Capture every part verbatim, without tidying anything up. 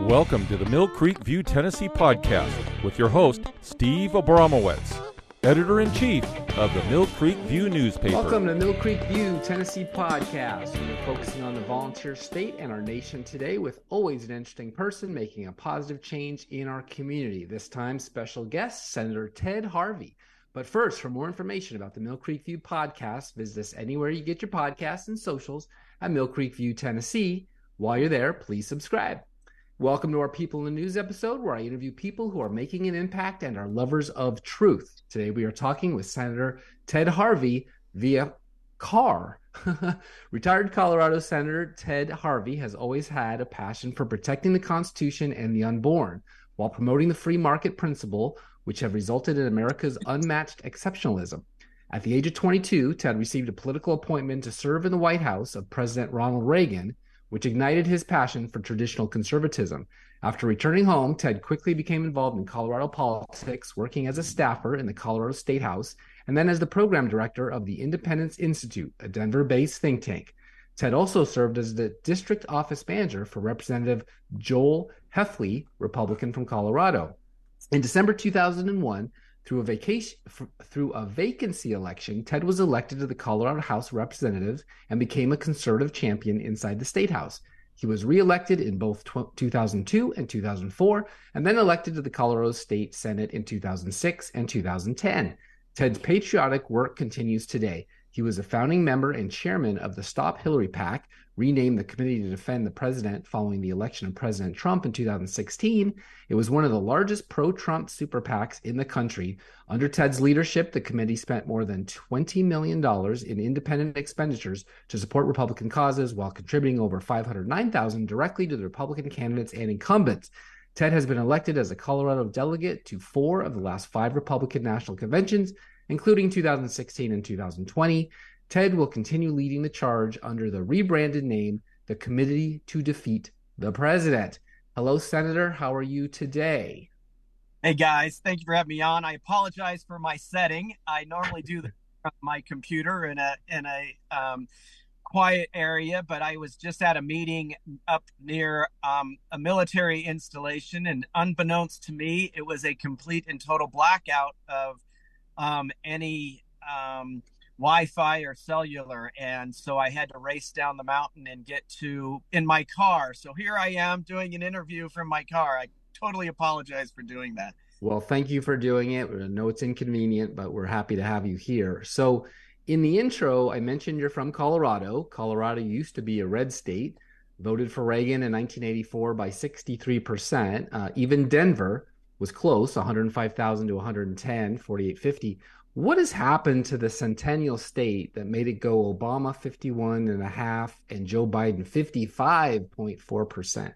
Welcome to the Mill Creek View, Tennessee podcast with your host, Steve Abramowitz, editor-in-chief of the Mill Creek View newspaper. Welcome to Mill Creek View, Tennessee podcast. We're focusing on the volunteer state and our nation today with always an interesting person making a positive change in our community. This time, special guest, Senator Ted Harvey. But first, for more information about the Mill Creek View podcast, visit us anywhere you get your podcasts and socials at Mill Creek View, Tennessee. While you're there, please subscribe. Welcome to our People in the News episode, where I interview people who are making an impact and are lovers of truth. Today, we are talking with Senator Ted Harvey via car. Retired Colorado Senator Ted Harvey has always had a passion for protecting the Constitution and the unborn, while promoting the free market principle, which have resulted in America's unmatched exceptionalism. At the age of twenty-two, Ted received a political appointment to serve in the White House of President Ronald Reagan, which ignited his passion for traditional conservatism. After returning home, Ted quickly became involved in Colorado politics, working as a staffer in the Colorado State House, and then as the program director of the Independence Institute, a Denver-based think tank. Ted also served as the district office manager for Representative Joel Heffley, Republican from Colorado. In December two thousand one, Through a, vacation, through a vacancy election, Ted was elected to the Colorado House of Representatives and became a conservative champion inside the State House. He was reelected in both two thousand two and two thousand four, and then elected to the Colorado State Senate in two thousand six and two thousand ten. Ted's patriotic work continues today. He was a founding member and chairman of the Stop Hillary PAC, renamed the Committee to Defend the President following the election of President Trump in two thousand sixteen. It was one of the largest pro-Trump super PACs in the country. Under Ted's leadership, the committee spent more than twenty million dollars in independent expenditures to support Republican causes, while contributing over five hundred nine thousand dollars directly to the Republican candidates and incumbents. Ted has been elected as a Colorado delegate to four of the last five Republican national conventions, including two thousand sixteen and two thousand twenty. Ted will continue leading the charge under the rebranded name, the Committee to Defeat the President. Hello, Senator. How are you today? Hey, guys. Thank you for having me on. I apologize for my setting. I normally do this from my computer in a in a um, quiet area, but I was just at a meeting up near um, a military installation, and unbeknownst to me, it was a complete and total blackout of um, any um, Wi-Fi or cellular, and so I had to race down the mountain and get to in my car. So here I am doing an interview from my car. I totally apologize for doing that. Well, thank you for doing it. I know it's inconvenient, but we're happy to have you here. So in the intro, I mentioned you're from Colorado. Colorado used to be a red state, voted for Reagan in nineteen eighty-four by sixty-three percent. Uh, even Denver was close, one hundred five thousand to one hundred ten, forty-eight fifty. What has happened to the Centennial State that made it go Obama fifty-one and a half and Joe Biden fifty-five point four percent?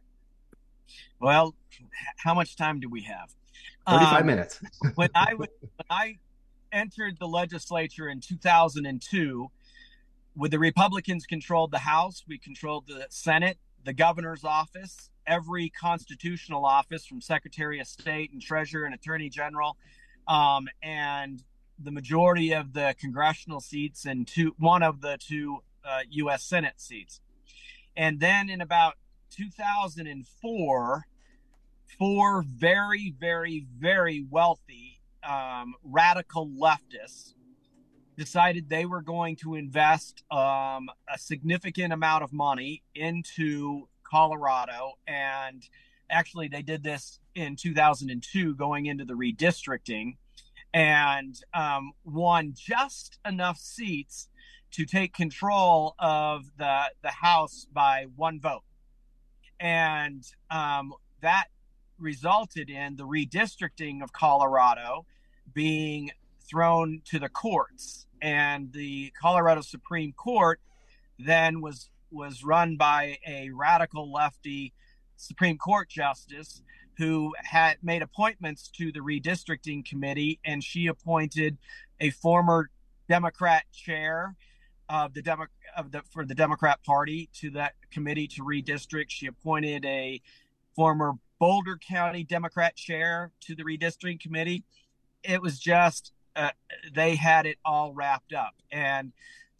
Well, how much time do we have? thirty-five um, minutes. when I was, when I entered the legislature in two thousand two, when the Republicans controlled the House, we controlled the Senate, the governor's office, every constitutional office from Secretary of State and Treasurer and Attorney General, um, and the majority of the congressional seats and two, one of the two uh, U S Senate seats. And then in about two thousand four, four very, very, very wealthy um, radical leftists decided they were going to invest um, a significant amount of money into Colorado. And actually, they did this in two thousand two, going into the redistricting, and um, won just enough seats to take control of the the House by one vote. And um, that resulted in the redistricting of Colorado being thrown to the courts. And the Colorado Supreme Court then was was run by a radical lefty Supreme Court justice who had made appointments to the redistricting committee, and she appointed a former Democrat chair of the Demo- of the for the Democrat Party to that committee to redistrict. She appointed a former Boulder County Democrat chair to the redistricting committee. It was just uh, they had it all wrapped up, and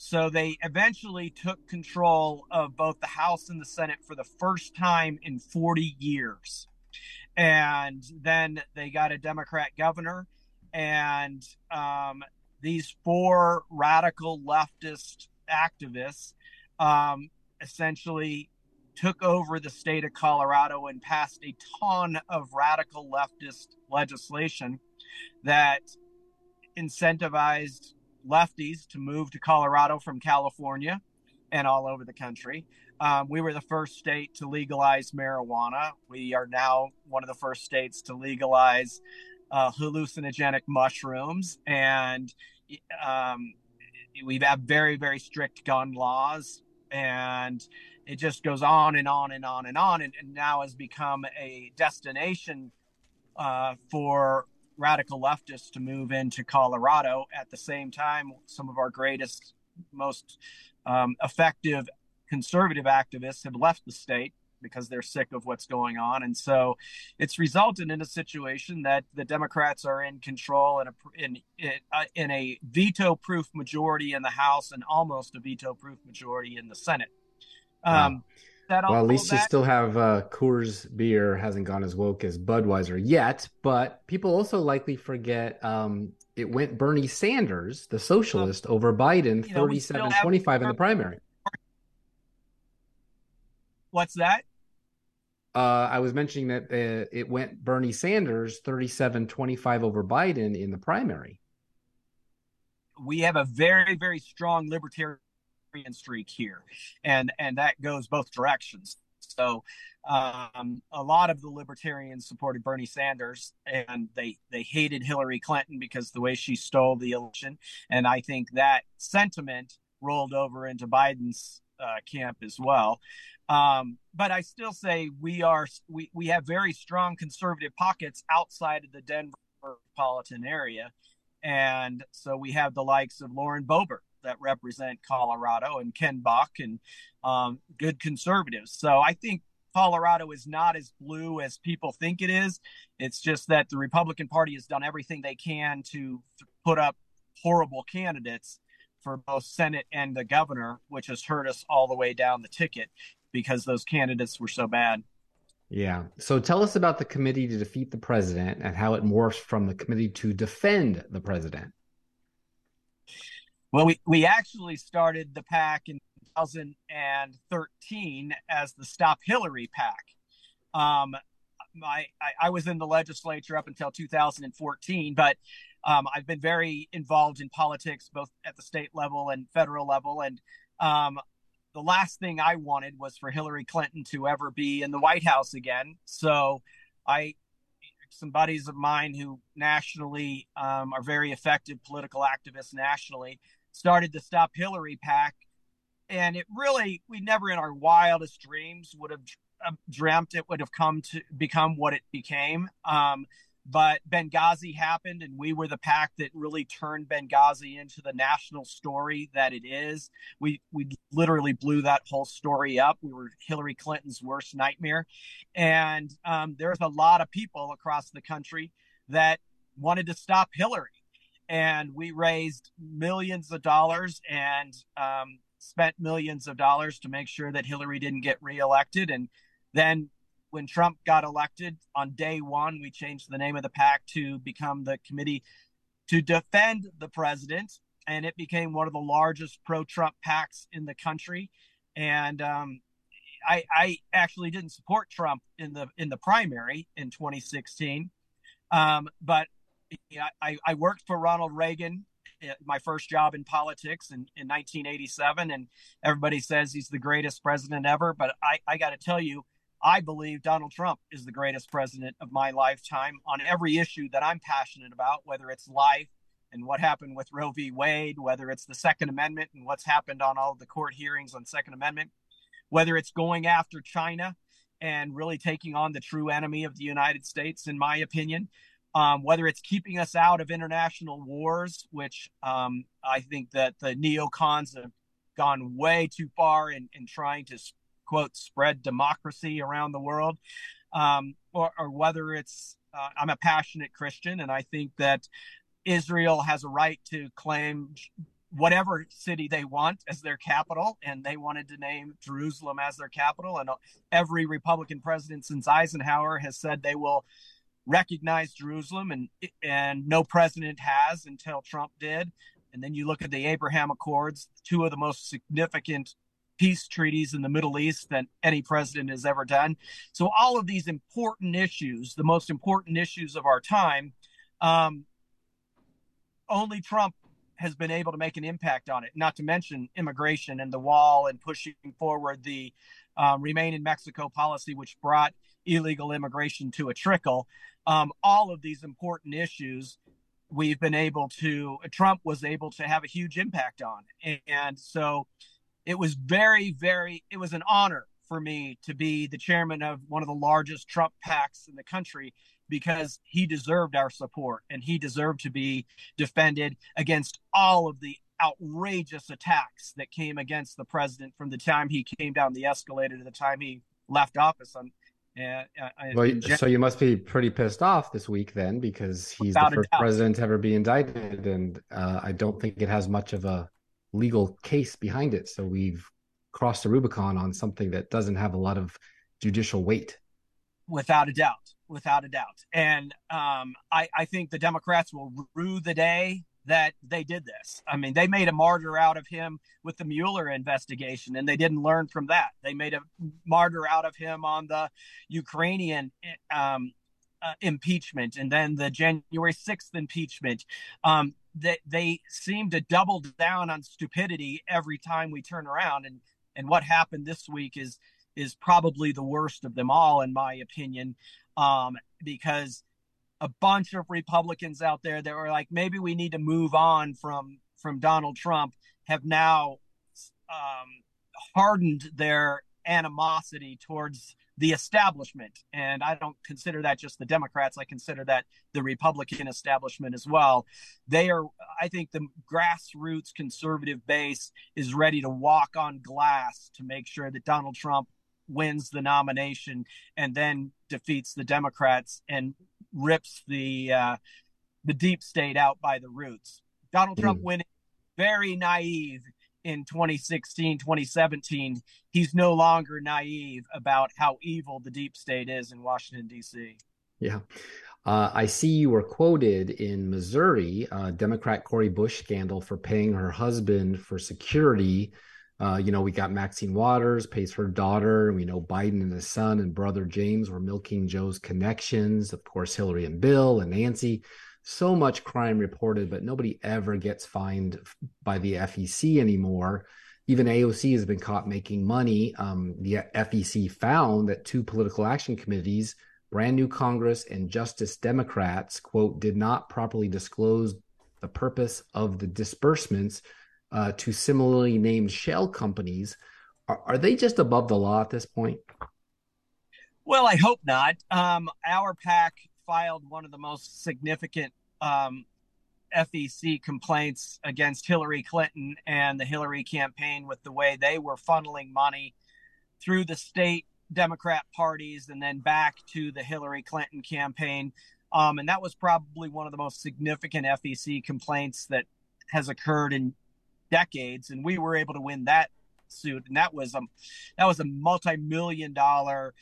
So they eventually took control of both the House and the Senate for the first time in forty years. And then they got a Democrat governor, and um, these four radical leftist activists um, essentially took over the state of Colorado and passed a ton of radical leftist legislation that incentivized lefties to move to Colorado from California and all over the country. Um, we were the first state to legalize marijuana. We are now one of the first states to legalize uh, hallucinogenic mushrooms. And um, we have very, very strict gun laws. And it just goes on and on and on and on. And, and now has become a destination uh, for radical leftists to move into Colorado. At the same time, some of our greatest, most um, effective conservative activists have left the state because they're sick of what's going on. And so it's resulted in a situation that the Democrats are in control in a, in, in, uh, in a veto-proof majority in the House and almost a veto-proof majority in the Senate. Um, wow. Well, at least you still have uh, Coors beer hasn't gone as woke as Budweiser yet, but people also likely forget um, it went Bernie Sanders, the socialist, uh, over Biden, thirty-seven twenty-five in the primary. What's that? Uh, I was mentioning that uh, it went Bernie Sanders, thirty-seven twenty-five over Biden in the primary. We have a very, very strong libertarian streak here, and and that goes both directions. So um a lot of the libertarians supported Bernie Sanders, and they they hated Hillary Clinton because the way she stole the election, and I think that sentiment rolled over into Biden's uh, camp as well. Um but I still say we are we we have very strong conservative pockets outside of the Denver metropolitan area, and so we have the likes of Lauren Boebert that represent Colorado, and Ken Buck, and um, good conservatives. So I think Colorado is not as blue as people think it is. It's just that the Republican Party has done everything they can to put up horrible candidates for both Senate and the governor, which has hurt us all the way down the ticket because those candidates were so bad. Yeah. So tell us about the Committee to Defeat the President and how it morphs from the Committee to Defend the President. Well, we, we actually started the PAC in two thousand thirteen as the Stop Hillary PAC. Um, my, I, I was in the legislature up until two thousand fourteen, but um, I've been very involved in politics, both at the state level and federal level. And um, the last thing I wanted was for Hillary Clinton to ever be in the White House again. So I some buddies of mine who nationally um, are very effective political activists nationally started the Stop Hillary PAC. And it really, we never in our wildest dreams would have dreamt it would have come to become what it became. Um, but Benghazi happened, and we were the PAC that really turned Benghazi into the national story that it is. We we literally blew that whole story up. We were Hillary Clinton's worst nightmare. And um, there's a lot of people across the country that wanted to stop Hillary. And we raised millions of dollars and um, spent millions of dollars to make sure that Hillary didn't get reelected. And then when Trump got elected on day one, we changed the name of the PAC to become the Committee to Defend the President. And it became one of the largest pro-Trump PACs in the country. And um, I, I actually didn't support Trump in the in the primary in twenty sixteen. Um, but Yeah, I, I worked for Ronald Reagan, my first job in politics in, in nineteen eighty-seven, and everybody says he's the greatest president ever. But I, I got to tell you, I believe Donald Trump is the greatest president of my lifetime on every issue that I'm passionate about, whether it's life and what happened with Roe v. Wade, whether it's the Second Amendment and what's happened on all of the court hearings on Second Amendment, whether it's going after China and really taking on the true enemy of the United States, in my opinion. Um, whether it's keeping us out of international wars, which um, I think that the neocons have gone way too far in, in trying to, quote, spread democracy around the world, um, or, or whether it's, uh, I'm a passionate Christian, and I think that Israel has a right to claim whatever city they want as their capital, and they wanted to name Jerusalem as their capital. And every Republican president since Eisenhower has said they will recognize Jerusalem, and and no president has until Trump did. And then you look at the Abraham Accords, two of the most significant peace treaties in the Middle East that any president has ever done. So all of these important issues, the most important issues of our time, um, only Trump has been able to make an impact on it, not to mention immigration and the wall and pushing forward the um, Remain in Mexico policy, which brought illegal immigration to a trickle. Um, all of these important issues we've been able to, Trump was able to have a huge impact on. And so it was very, very, it was an honor for me to be the chairman of one of the largest Trump PACs in the country, because he deserved our support and he deserved to be defended against all of the outrageous attacks that came against the president from the time he came down the escalator to the time he left office on Uh, well, so you must be pretty pissed off this week then, because he's the first president to ever be indicted, and uh, I don't think it has much of a legal case behind it. So we've crossed the Rubicon on something that doesn't have a lot of judicial weight. Without a doubt, without a doubt. And um, I, I think the Democrats will rue the day that they did this. I mean, they made a martyr out of him with the Mueller investigation, and they didn't learn from that. They made a martyr out of him on the Ukrainian um, uh, impeachment, and then the January sixth impeachment. Um, they, they seem to double down on stupidity every time we turn around. And, and what happened this week is, is probably the worst of them all, in my opinion, um, because a bunch of Republicans out there that were like, maybe we need to move on from from Donald Trump, have now um, hardened their animosity towards the establishment. And I don't consider that just the Democrats. I consider that the Republican establishment as well. They are, I think the grassroots conservative base is ready to walk on glass to make sure that Donald Trump wins the nomination and then defeats the Democrats and rips the uh, the deep state out by the roots. Donald Trump mm. winning very naive in twenty sixteen, twenty seventeen. He's no longer naive about how evil the deep state is in Washington, D C. Yeah. Uh, I see you were quoted in Missouri, uh, Democrat Cori Bush scandal for paying her husband for security. Uh, you know, we got Maxine Waters pays her daughter, and we know Biden and his son and brother James were milking Joe's connections. Of course, Hillary and Bill and Nancy. So much crime reported, but nobody ever gets fined by the F E C anymore. Even A O C has been caught making money. Um, the F E C found that two political action committees, Brand New Congress and Justice Democrats, quote, did not properly disclose the purpose of the disbursements Uh, to similarly named shell companies. Are, are they just above the law at this point? Well, I hope not. Um, our PAC filed one of the most significant um, F E C complaints against Hillary Clinton and the Hillary campaign with the way they were funneling money through the state Democrat parties and then back to the Hillary Clinton campaign. Um, and that was probably one of the most significant F E C complaints that has occurred in decades, and we were able to win that suit, and that was a that was a multi-million dollar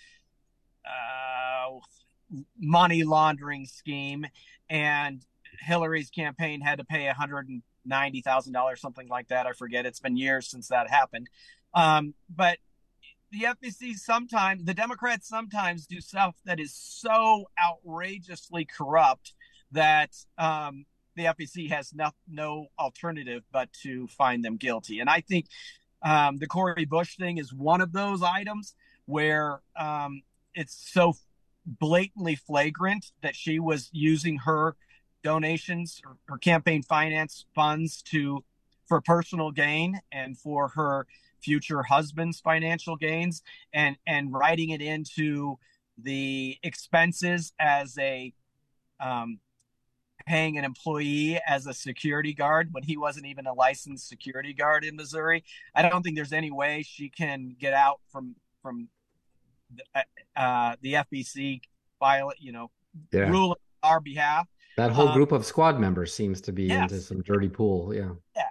uh, money laundering scheme, and Hillary's campaign had to pay one hundred ninety thousand dollars, something like that. I forget. It's been years since that happened. Um, but the F E C sometimes, the Democrats sometimes do stuff that is so outrageously corrupt that um, the F E C has no, no alternative but to find them guilty. And I think um, the Cori Bush thing is one of those items where um, it's so blatantly flagrant that she was using her donations or her campaign finance funds to for personal gain and for her future husband's financial gains, and and writing it into the expenses as a um, paying an employee as a security guard when he wasn't even a licensed security guard in Missouri. I don't think there's any way she can get out from from the, uh, the F E C file, you know, yeah. rule on our behalf. That whole um, group of squad members seems to be yes. into some dirty pool. Yeah. Yeah.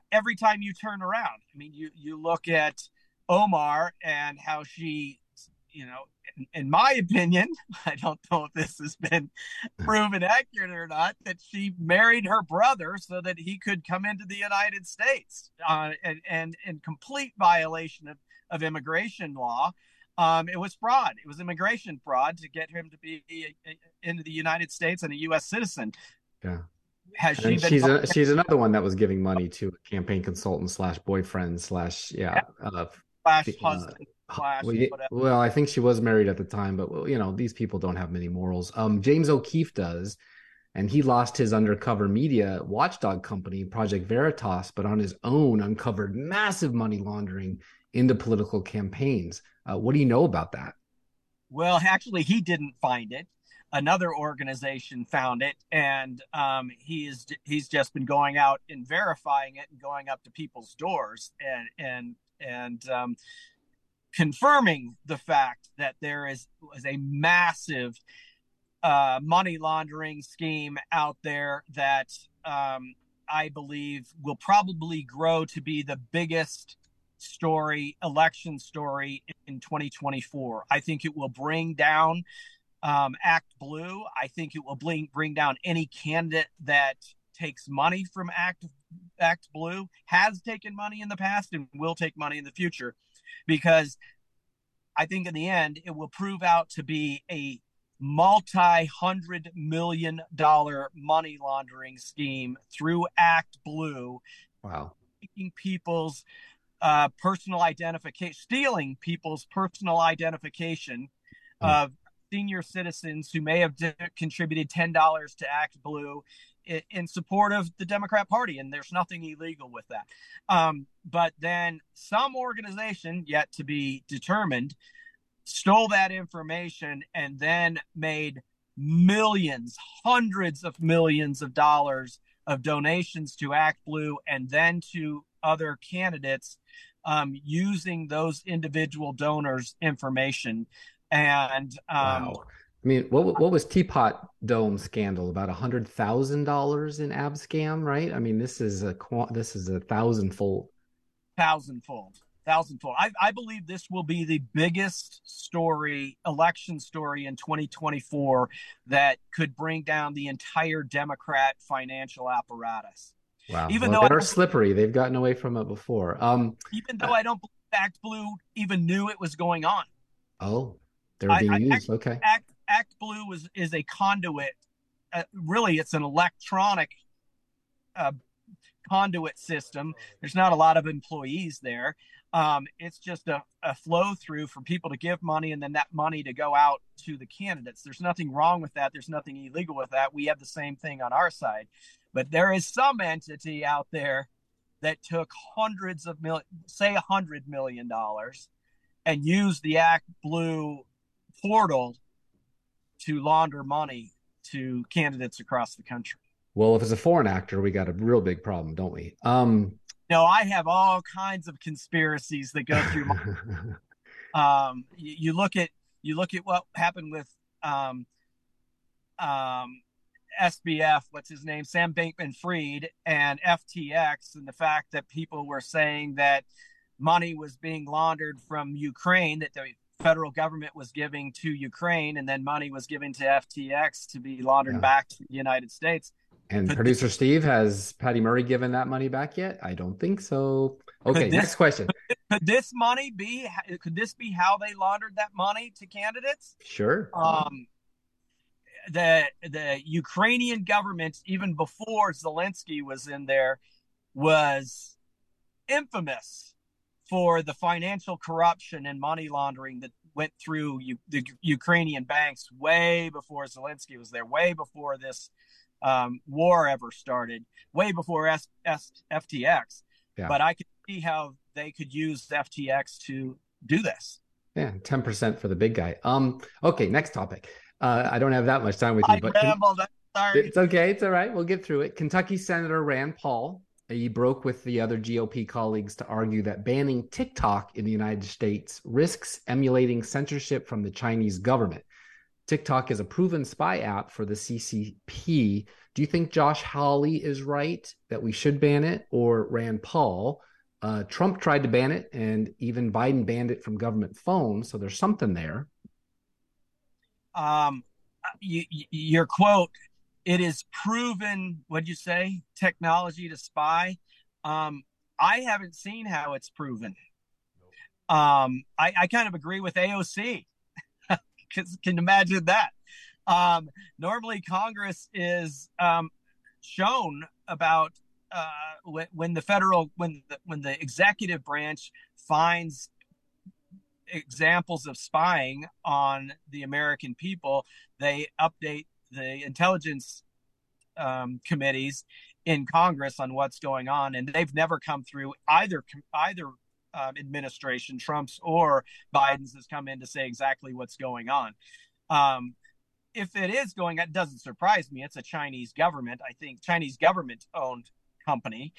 every time you turn around. I mean, you you look at Omar and how she, you know, in, in my opinion, I don't know if this has been proven accurate or not, that she married her brother so that he could come into the United States, uh, and, and in complete violation of, of immigration law. Um, it was fraud. It was immigration fraud to get him to be into the United States and a U S citizen. Yeah. Has she and been? She's a, she's another one that was giving money to a campaign consultant slash boyfriend slash yeah uh, slash uh, husband slash well, whatever. well, I think she was married at the time, but well, you know, these people don't have many morals. Um, James O'Keefe does, and he lost his undercover media watchdog company, Project Veritas, but on his own uncovered massive money laundering into political campaigns. Uh, what do you know about that? Well, actually, he didn't find it. Another organization found it, and um, he is he's just been going out and verifying it and going up to people's doors and and and um, confirming the fact that there is was a massive uh, money laundering scheme out there that um, I believe will probably grow to be the biggest story, election story in twenty twenty-four. I think it will bring down um, Act Blue. I think it will bring, bring down any candidate that takes money from Act, Act Blue, has taken money in the past and will take money in the future, because I think in the end, it will prove out to be a multi-hundred million dollar money laundering scheme through Act Blue. Wow. Taking people's uh, personal identification, stealing people's personal identification mm. of senior citizens who may have d- contributed ten dollars to Act Blue in, in support of the Democrat Party. And there's nothing illegal with that. Um, but then some organization, yet to be determined, stole that information and then made millions, hundreds of millions of dollars of donations to Act Blue and then to other candidates, um, using those individual donors' information. And um, wow. I mean, what what was Teapot Dome scandal? About a hundred thousand dollars in ab scam, right? I mean, this is a this is a thousandfold, thousandfold, thousandfold. I, I believe this will be the biggest story, election story in twenty twenty-four that could bring down the entire Democrat financial apparatus. Wow. Even well, though they're slippery, they've gotten away from it before. Um, even though uh, I don't believe Act Blue even knew it was going on. Oh. They're being I, I, used. Act, okay. Act, Act Blue was, is a conduit. Uh, really, it's an electronic uh, conduit system. There's not a lot of employees there. Um, it's just a, a flow through for people to give money and then that money to go out to the candidates. There's nothing wrong with that. There's nothing illegal with that. We have the same thing on our side. But there is some entity out there that took hundreds of million, say a hundred million dollars, and used the Act Blue portal to launder money to candidates across the country. Well, if it's a foreign actor, we got a real big problem, don't we? Um, no, I have all kinds of conspiracies that go through my um, you, you look at you look at what happened with um, um, S B F, what's his name, Sam Bankman-Fried, and F T X, and the fact that people were saying that money was being laundered from Ukraine, that the federal government was giving to Ukraine, and then money was given to F T X to be laundered yeah. back to the United States. And could producer this, Steve, has Patty Murray given that money back yet? I don't think so. Okay, this, next question. Could this money be, could this be how they laundered that money to candidates? Sure. Um, the, the Ukrainian government, even before Zelensky was in there, was infamous for the financial corruption and money laundering that went through U- the Ukrainian banks way before Zelensky was there, way before this um, war ever started, way before S- S- F T X. Yeah. But I could see how they could use F T X to do this. Yeah, ten percent for the big guy. Um, okay, next topic. Uh, I don't have that much time with you, I but rambled. Sorry. It's okay. It's all right. We'll get through it. Kentucky Senator Rand Paul, he broke with the other G O P colleagues to argue that banning TikTok in the United States risks emulating censorship from the Chinese government. TikTok is a proven spy app for the C C P Do you think Josh Hawley is right that we should ban it, or Rand Paul? Uh, Trump tried to ban it, and even Biden banned it from government phones. So there's something there. Um, you, you, your quote, it is proven, what'd you say, technology to spy. Um, I haven't seen how it's proven. Um, I, I kind of agree with A O C. Can imagine that. Um, normally Congress is um, shown about uh, when, when the federal, when the, when the executive branch finds examples of spying on the American people, they update the intelligence um, committees in Congress on what's going on, and they've never come through either either um, administration, Trump's or Biden's, has come in to say exactly what's going on. Um, if it is going, it doesn't surprise me. It's a Chinese government. I think Chinese government owned company.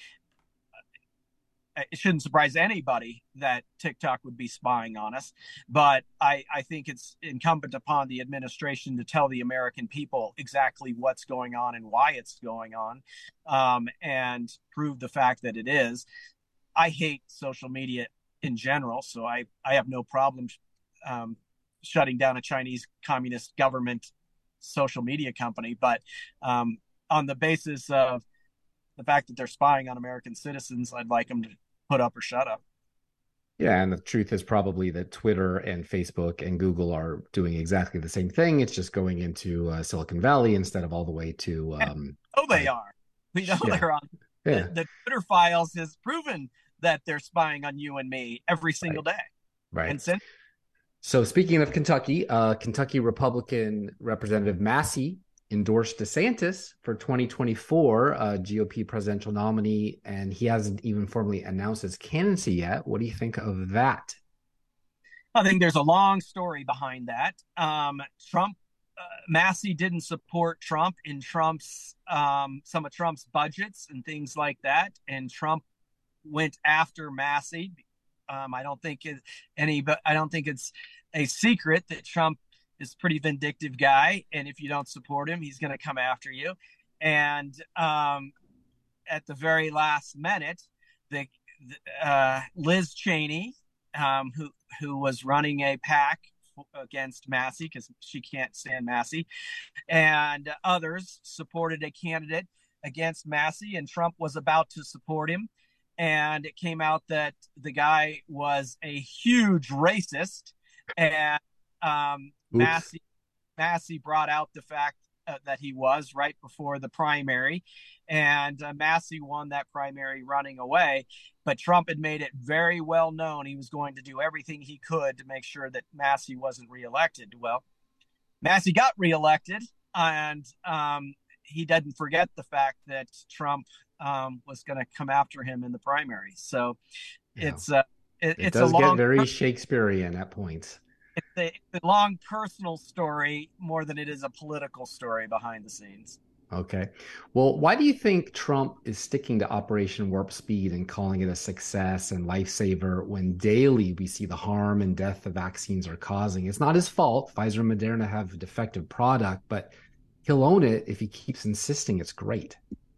It shouldn't surprise anybody that TikTok would be spying on us. But I, I think it's incumbent upon the administration to tell the American people exactly what's going on and why it's going on, um, and prove the fact that it is. I hate social media in general, so I, I have no problem um, shutting down a Chinese communist government social media company. But um, on the basis of the fact that they're spying on American citizens, I'd like them to put up or shut up. Yeah, and the truth is probably that Twitter and Facebook and Google are doing exactly the same thing. It's just going into uh, Silicon Valley instead of all the way to. Um, oh, they uh, are. We know yeah. they're on. Yeah. The, the Twitter files has proven that they're spying on you and me every single right. day. Right. And since. So speaking of Kentucky, uh, Kentucky Republican Representative Massey endorsed DeSantis for twenty twenty-four, uh, G O P presidential nominee, and he hasn't even formally announced his candidacy yet. What do you think of that? I think there's a long story behind that. Um, Trump, uh, Massey didn't support Trump in Trump's, um, some of Trump's budgets and things like that. And Trump went after Massey. Um, I don't think it, any, but I don't think it's a secret that Trump is a pretty vindictive guy, and if you don't support him, he's going to come after you. And um, at the very last minute, the, uh, Liz Cheney, um, who who was running a PAC against Massey because she can't stand Massey, and others supported a candidate against Massey, and Trump was about to support him. And it came out that the guy was a huge racist, and um, Massey, Massey brought out the fact uh, that he was right before the primary, and uh, Massey won that primary running away. But Trump had made it very well known he was going to do everything he could to make sure that Massey wasn't reelected. Well, Massey got reelected, and um, he didn't forget the fact that Trump um, was going to come after him in the primary. So yeah. it's uh, it, it it's does a long, get very Shakespearean at points. It's a, it's a long personal story more than it is a political story behind the scenes. Okay. Well, why do you think Trump is sticking to Operation Warp Speed and calling it a success and lifesaver when daily we see the harm and death the vaccines are causing? It's not his fault. Pfizer and Moderna have a defective product, but he'll own it if he keeps insisting it's great.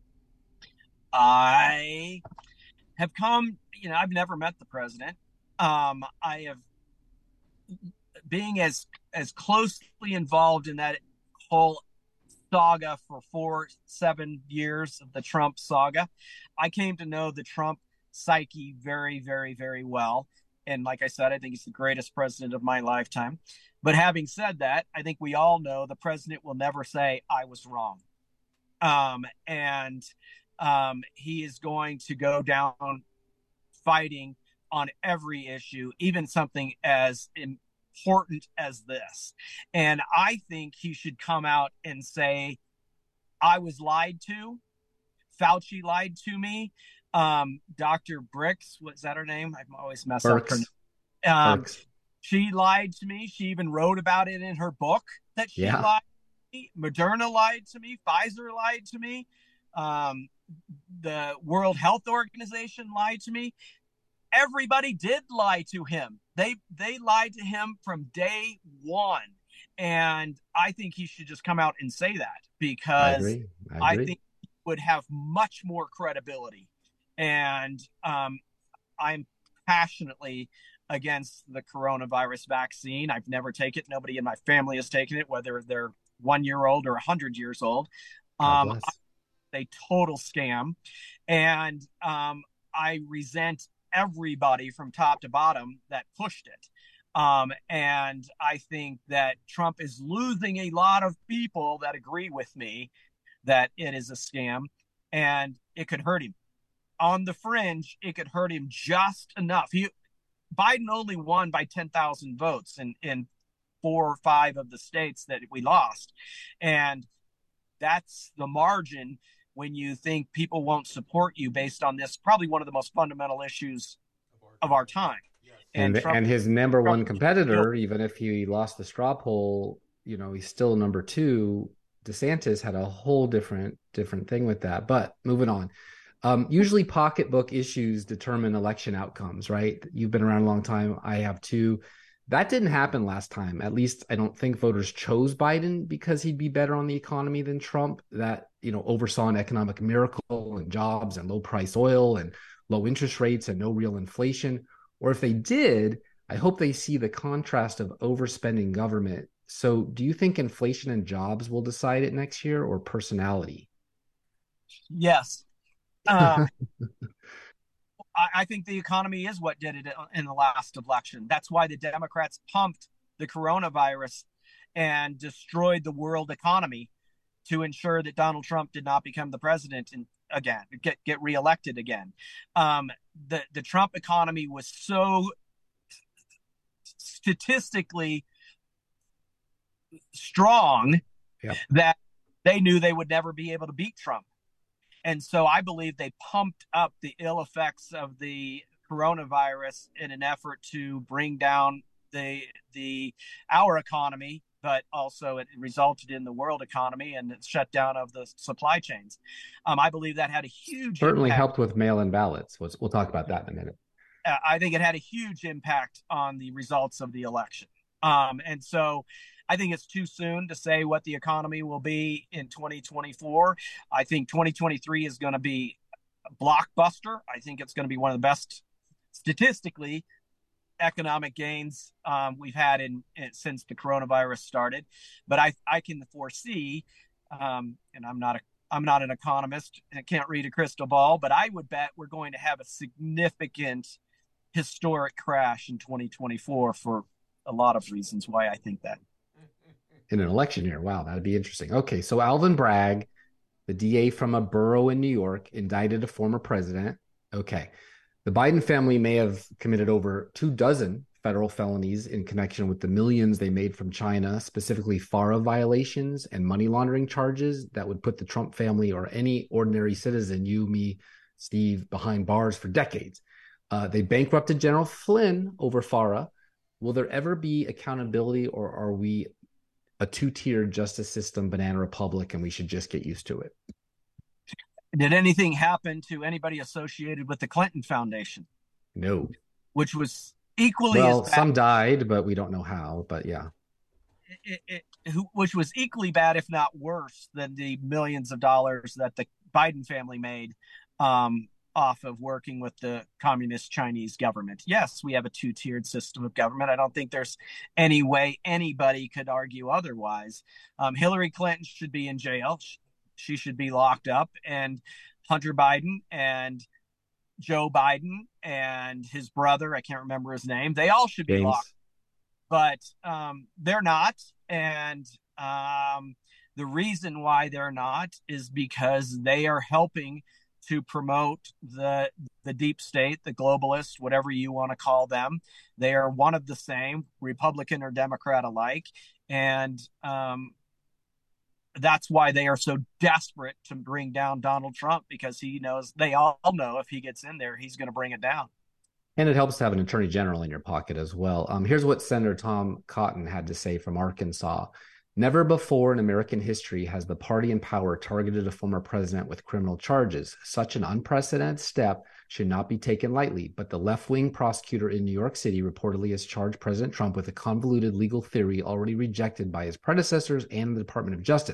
I have come, you know, I've never met the president. Um, I have, being as as closely involved in that whole saga for four, seven years of the Trump saga, I came to know the Trump psyche very, very, very well. And like I said, I think he's the greatest president of my lifetime. But having said that, I think we all know the president will never say, I was wrong. Um, and um, he is going to go down fighting on every issue, even something as important as this. And I think he should come out and say, I was lied to. Fauci lied to me. Um, Doctor Bricks, what's that her name? I always mess Burks. up her name. Um, Burks. She lied to me. She even wrote about it in her book that she yeah. lied to me. Moderna lied to me. Pfizer lied to me. Um, the World Health Organization lied to me. Everybody did lie to him. They they lied to him from day one. And I think he should just come out and say that. because I agree. I I agree. think he would have much more credibility. And um, I'm passionately against the coronavirus vaccine. I've never taken it. Nobody in my family has taken it, whether they're one year old or one hundred years old. God Um, bless. a total scam. And um, I resent everybody from top to bottom that pushed it. Um, and I think that Trump is losing a lot of people that agree with me that it is a scam, and it could hurt him. On the fringe, it could hurt him just enough. He Biden only won by ten thousand votes in, in four or five of the states that we lost. And that's the margin when you think people won't support you based on this, probably one of the most fundamental issues of our time. And And Trump, and his number one Trump, competitor, even if he lost the straw poll, you know, he's still number two. DeSantis had a whole different different thing with that. But moving on. Um, usually pocketbook issues determine election outcomes, right? You've been around a long time. I have too. That didn't happen last time. At least I don't think voters chose Biden because he'd be better on the economy than Trump. That, you know, oversaw an economic miracle and jobs and low price oil and low interest rates and no real inflation. Or if they did, I hope they see the contrast of overspending government. So do you think inflation and jobs will decide it next year, or personality? yes. Um, I, I think the economy is what did it in the last election. That's why the Democrats pumped the coronavirus and destroyed the world economy to ensure that Donald Trump did not become the president and again, get get reelected again. Um, the the Trump economy was so statistically strong Yep. that they knew they would never be able to beat Trump. And so I believe they pumped up the ill effects of the coronavirus in an effort to bring down the the our economy, but also it resulted in the world economy and the shutdown of the supply chains. Um, I believe that had a huge Certainly impact. helped with mail-in ballots. We'll, we'll talk about that in a minute. Uh, I think it had a huge impact on the results of the election. Um, and so I think it's too soon to say what the economy will be in twenty twenty-four. I think twenty twenty-three is going to be a blockbuster. I think it's going to be one of the best statistically economic gains um, we've had in, in since the coronavirus started. But I I can foresee, um, and I'm not a I'm not an economist and I can't read a crystal ball, but I would bet we're going to have a significant historic crash in twenty twenty-four for a lot of reasons why I think that. In an election year. Wow, that'd be interesting. Okay, so Alvin Bragg, the D A from a borough in New York, indicted a former president. Okay. The Biden family may have committed over two dozen federal felonies in connection with the millions they made from China, specifically FARA violations and money laundering charges that would put the Trump family or any ordinary citizen, you, me, Steve, behind bars for decades. Uh, they bankrupted General Flynn over FARA. Will there ever be accountability, or are we a two-tiered justice system, banana republic, and we should just get used to it? Did anything happen to anybody associated with the Clinton Foundation? No. Which was equally well, as bad. Some died, but we don't know how, but yeah. It, it, it, which was equally bad, if not worse, than the millions of dollars that the Biden family made um, off of working with the communist Chinese government. Yes, we have a two-tiered system of government. I don't think there's any way anybody could argue otherwise. Um, Hillary Clinton should be in jail. She, she should be locked up. And Hunter Biden and Joe Biden and his brother, I can't remember his name, they all should be James. locked. But um, they're not. And um, the reason why they're not is because they are helping to promote the the deep state, the globalists, whatever you want to call them. They are one of the same, Republican or Democrat alike. And um, that's why they are so desperate to bring down Donald Trump, because he knows, they all know if he gets in there, he's going to bring it down. And it helps to have an attorney general in your pocket as well. Um, here's what Senator Tom Cotton had to say from Arkansas. Never before in American history has the party in power targeted a former president with criminal charges. Such an unprecedented step should not be taken lightly, but the left-wing prosecutor in New York City reportedly has charged President Trump with a convoluted legal theory already rejected by his predecessors and the Department of Justice.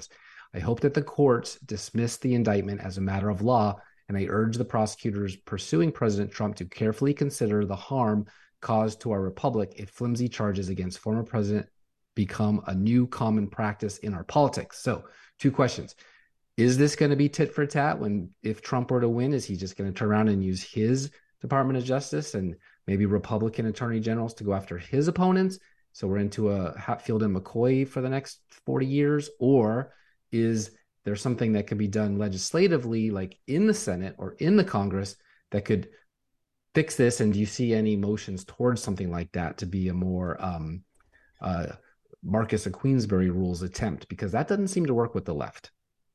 I hope that the courts dismiss the indictment as a matter of law, and I urge the prosecutors pursuing President Trump to carefully consider the harm caused to our republic if flimsy charges against former president become a new common practice in our politics. So, two questions. Is this going to be tit for tat when, if Trump were to win, is he just going to turn around and use his Department of Justice and maybe Republican attorney generals to go after his opponents? So we're into a Hatfield and McCoy for the next forty years? Or is there something that could be done legislatively, like in the Senate or in the Congress, that could fix this? And do you see any motions towards something like that to be a more um, uh, Marcus of Queensberry rules attempt? Because that doesn't seem to work with the left.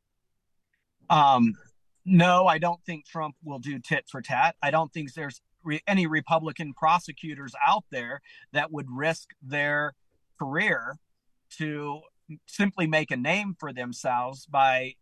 Um, no, I don't think Trump will do tit for tat. I don't think there's re- any Republican prosecutors out there that would risk their career to simply make a name for themselves by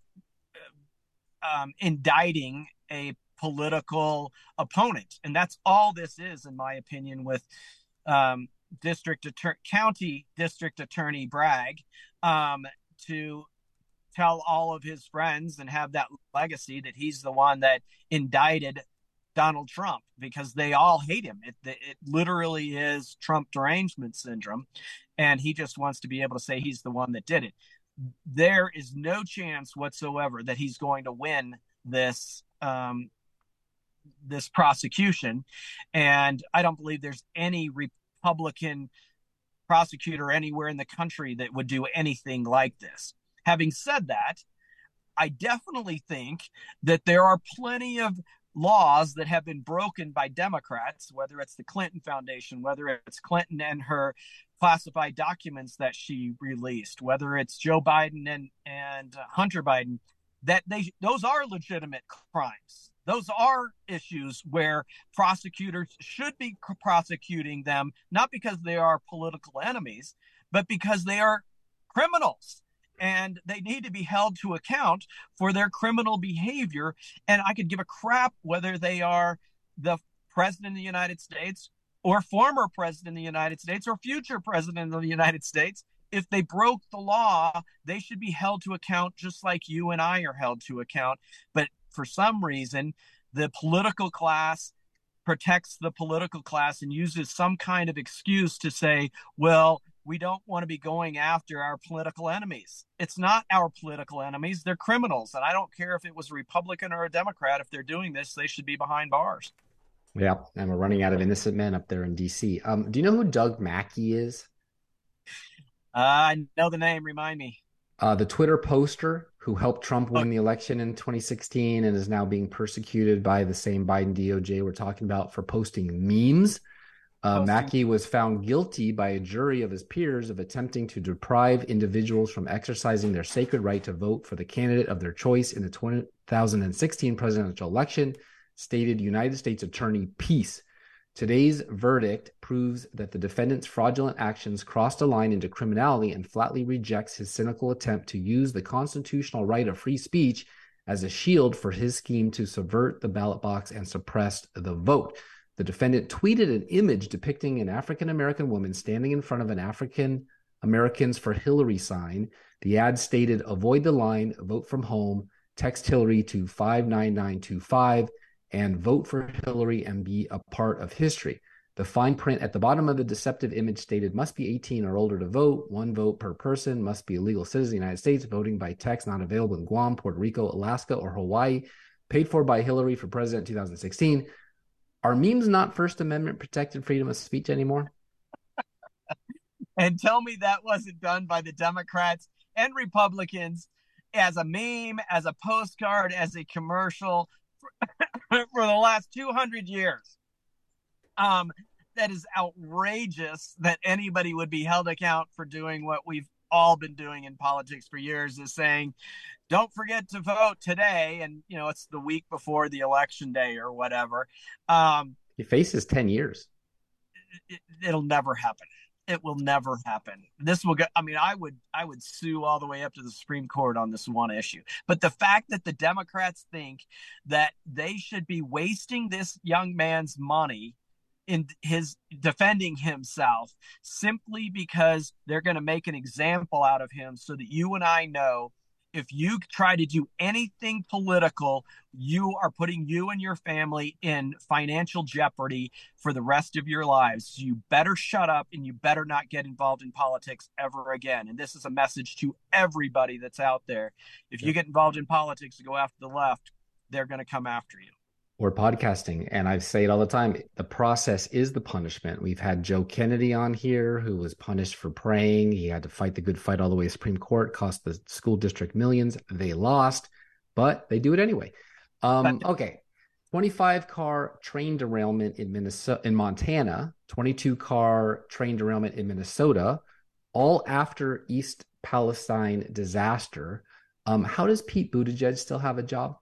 um, indicting a political opponent. And that's all this is, in my opinion, with um, district Attorney, county district attorney Bragg, um, to tell all of his friends and have that legacy that he's the one that indicted Donald Trump, because they all hate him. It, it literally is Trump derangement syndrome. And he just wants to be able to say he's the one that did it. There is no chance whatsoever that he's going to win this, um, this prosecution. And I don't believe there's any Republican prosecutor anywhere in the country that would do anything like this. Having said that, I definitely think that there are plenty of laws that have been broken by Democrats, whether it's the Clinton Foundation, whether it's Clinton and her classified documents that she released, whether it's Joe Biden and, and Hunter Biden, that they those are legitimate crimes. Those are issues where prosecutors should be prosecuting them, not because they are political enemies, but because they are criminals. And they need to be held to account for their criminal behavior. And I could give a crap whether they are the president of the United States or former president of the United States or future president of the United States. If they broke the law, they should be held to account just like you and I are held to account. But for some reason, the political class protects the political class and uses some kind of excuse to say, well, we don't want to be going after our political enemies. It's not our political enemies. They're criminals. And I don't care if it was a Republican or a Democrat. If they're doing this, they should be behind bars. Yeah, and we're running out of innocent men up there in D C. Um, do you know who Doug Mackey is? Uh, I know the name. Remind me. Uh, the Twitter poster who helped Trump win oh. the election in twenty sixteen and is now being persecuted by the same Biden D O J we're talking about for posting memes. Uh, Mackey was found guilty by a jury of his peers of attempting to deprive individuals from exercising their sacred right to vote for the candidate of their choice in the two thousand sixteen presidential election, stated United States Attorney Peace. Today's verdict proves that the defendant's fraudulent actions crossed a line into criminality and flatly rejects his cynical attempt to use the constitutional right of free speech as a shield for his scheme to subvert the ballot box and suppress the vote. The defendant tweeted an image depicting an African-American woman standing in front of an African Americans for Hillary sign. The ad stated, avoid the line, vote from home, text Hillary to five nine nine two five, and vote for Hillary and be a part of history. The fine print at the bottom of the deceptive image stated, must be eighteen or older to vote, one vote per person, must be a legal citizen of the United States, voting by text not available in Guam, Puerto Rico, Alaska, or Hawaii, paid for by Hillary for president in two thousand sixteen. Are memes not First Amendment protected freedom of speech anymore? And tell me that wasn't done by the Democrats and Republicans as a meme, as a postcard, as a commercial for, for the last two hundred years. Um, that is outrageous that anybody would be held account for doing what we've all been doing in politics for years, is saying, don't forget to vote today. And, you know, it's the week before the election day or whatever. Um, he faces ten years. It, it'll never happen. It will never happen. This will go. I mean, I would, I would sue all the way up to the Supreme Court on this one issue. But the fact that the Democrats think that they should be wasting this young man's money in his defending himself simply because they're going to make an example out of him so that you and I know if you try to do anything political, you are putting you and your family in financial jeopardy for the rest of your lives. You better shut up and you better not get involved in politics ever again. And this is a message to everybody that's out there. If you get involved in politics and go after the left, they're going to come after you. Or podcasting. And I say it all the time. The process is the punishment. We've had Joe Kennedy on here who was punished for praying. He had to fight the good fight all the way to Supreme Court, cost the school district millions. They lost, but they do it anyway. Um, okay. twenty-five car train derailment in Minnesota, in Montana, twenty-two car train derailment in Minnesota, all after East Palestine disaster. Um, how does Pete Buttigieg still have a job?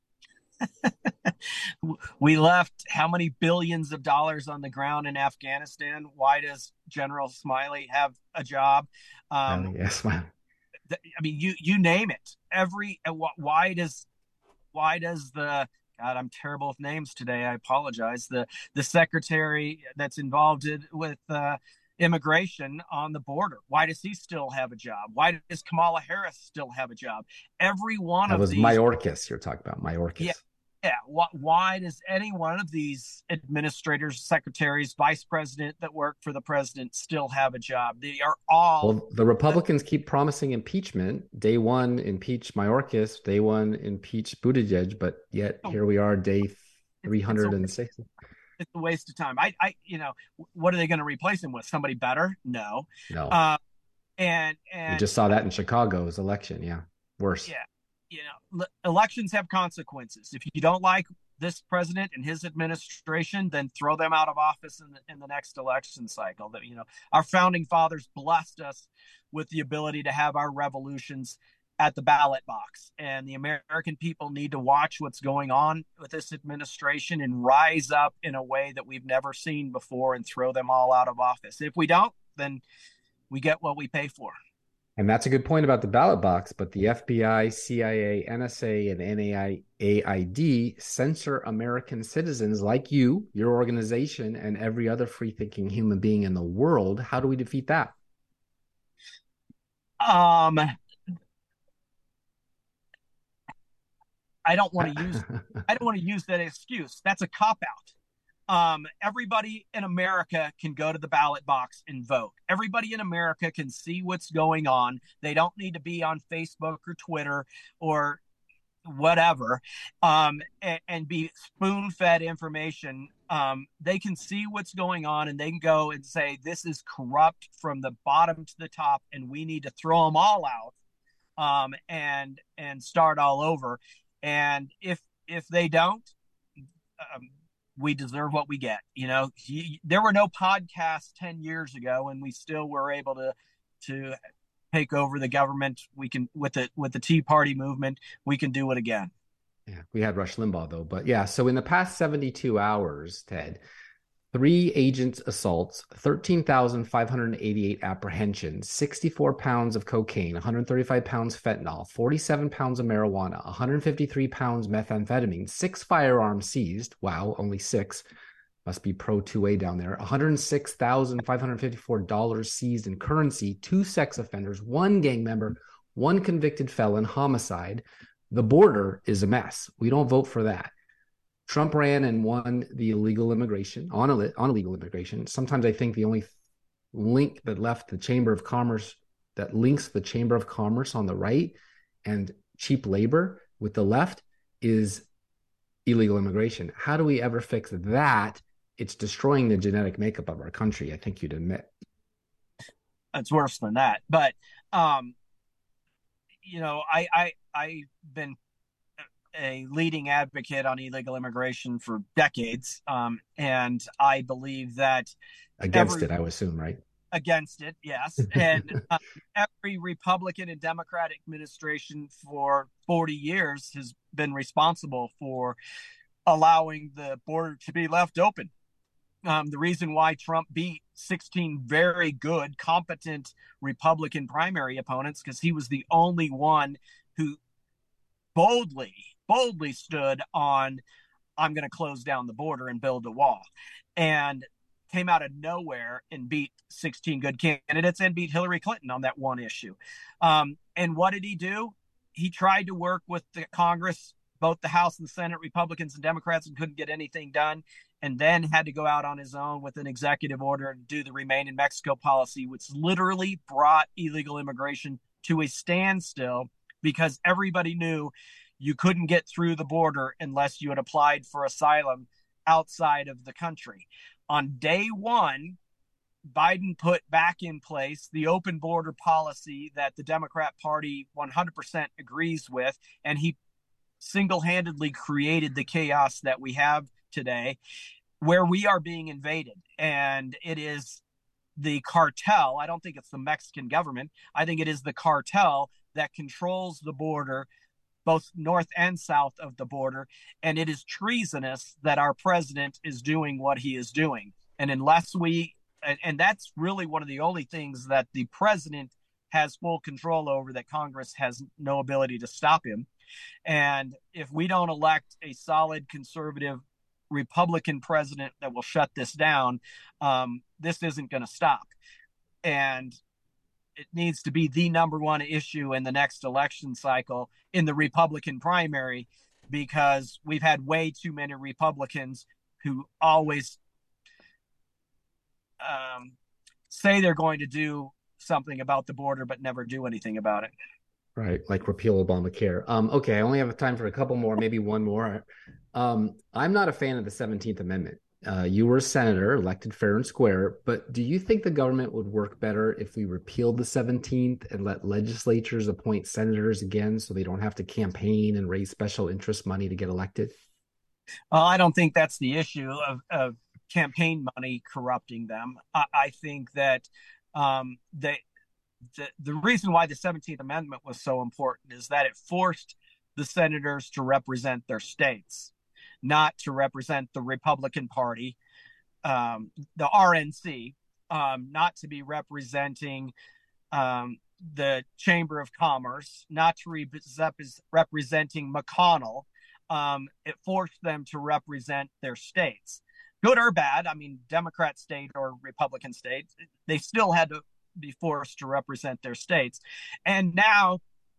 We left how many billions of dollars on the ground in Afghanistan? Why does General Smiley have a job? Um, oh, yes, man. I mean, you you name it. Every why does why does the God? I'm terrible with names today. I apologize. The the secretary that's involved with uh, immigration on the border. Why does he still have a job? Why does Kamala Harris still have a job? Every one that of was these. Mayorkas. You're talking about Mayorkas. Yeah. Yeah, why does any one of these administrators, secretaries, vice president that work for the president still have a job? They are all... Well, the Republicans keep promising impeachment. Day one, impeach Mayorkas. Day one, impeach Buttigieg. But yet here we are, day three hundred six. It's a waste of time. I, I, you know, what are they going to replace him with? Somebody better? No. No. Uh, and and we just saw that in Chicago's election. Yeah, worse. Yeah. You know, elections have consequences. If you don't like this president and his administration, then throw them out of office in the, in the next election cycle. That, you know, our founding fathers blessed us with the ability to have our revolutions at the ballot box. And the American people need to watch what's going on with this administration and rise up in a way that we've never seen before and throw them all out of office. If we don't, then we get what we pay for. And that's a good point about the ballot box, but the F B I, C I A, N S A, and N A I D censor American citizens like you, your organization, and every other free-thinking human being in the world. How do we defeat that? Um, I don't want to use I don't want to use that excuse. That's a cop-out. Um, everybody in America can go to the ballot box and vote. Everybody in America can see what's going on. They don't need to be on Facebook or Twitter or whatever, um, and, and be spoon-fed information. Um, they can see what's going on and they can go and say, this is corrupt from the bottom to the top and we need to throw them all out, um, and, and start all over. And if, if they don't, um, we deserve what we get. You know, he, there were no podcasts ten years ago and we still were able to, to take over the government. We can, with the, with the Tea Party movement, we can do it again. Yeah. We had Rush Limbaugh though, but yeah. So in the past seventy-two hours, Ted, three agent assaults, thirteen thousand five hundred eighty-eight apprehensions, sixty-four pounds of cocaine, one hundred thirty-five pounds fentanyl, forty-seven pounds of marijuana, one hundred fifty-three pounds methamphetamine, six firearms seized. Wow, only six. Must be pro two A down there. one hundred six thousand five hundred fifty-four dollars seized in currency, two sex offenders, one gang member, one convicted felon, homicide. The border is a mess. We don't vote for that. Trump ran and won the illegal immigration, on, on illegal immigration. Sometimes I think the only link that left the Chamber of Commerce, that links the Chamber of Commerce on the right and cheap labor with the left, is illegal immigration. How do we ever fix that? It's destroying the genetic makeup of our country, I think you'd admit. It's worse than that. But, um, you know, I, I, I've been a leading advocate on illegal immigration for decades. Um, and I believe that against every, it, I would assume, right? Against it. Yes. And uh, every Republican and Democratic administration for forty years has been responsible for allowing the border to be left open. Um, the reason why Trump beat sixteen very good, competent Republican primary opponents, because he was the only one who boldly, boldly stood on, I'm going to close down the border and build a wall, and came out of nowhere and beat sixteen good candidates and beat Hillary Clinton on that one issue. Um, and what did he do? he tried to work with the Congress, both the House and the Senate, Republicans and Democrats, and couldn't get anything done, and then had to go out on his own with an executive order and do the Remain in Mexico policy, which literally brought illegal immigration to a standstill because everybody knew you couldn't get through the border unless you had applied for asylum outside of the country. On day one, Biden put back in place the open border policy that the Democrat Party one hundred percent agrees with, and he single-handedly created the chaos that we have today, where we are being invaded. And it is the cartel. I don't think it's the Mexican government. I think it is the cartel that controls the border, both north and south of the border. And it is treasonous that our president is doing what he is doing. And unless we, and, and that's really one of the only things that the president has full control over, that Congress has no ability to stop him. And if we don't elect a solid conservative Republican president that will shut this down, um, this isn't going to stop. And it needs to be the number one issue in the next election cycle in the Republican primary, because we've had way too many Republicans who always um, say they're going to do something about the border, but never do anything about it. Right, like repeal Obamacare. Um, okay, I only have time for a couple more, maybe one more. Um, I'm not a fan of the seventeenth Amendment. Uh, you were a senator, elected fair and square, but do you think the government would work better if we repealed the seventeenth and let legislatures appoint senators again so they don't have to campaign and raise special interest money to get elected? Well, I don't think that's the issue of, of campaign money corrupting them. I, I think that um, they The, the reason why the seventeenth Amendment was so important is that it forced the senators to represent their states, not to represent the Republican Party, um, the R N C, um, not to be representing um, the Chamber of Commerce, not to be representing McConnell. Um, it forced them to represent their states. Good or bad, I mean, Democrat state or Republican state, they still had to be forced to represent their states. And now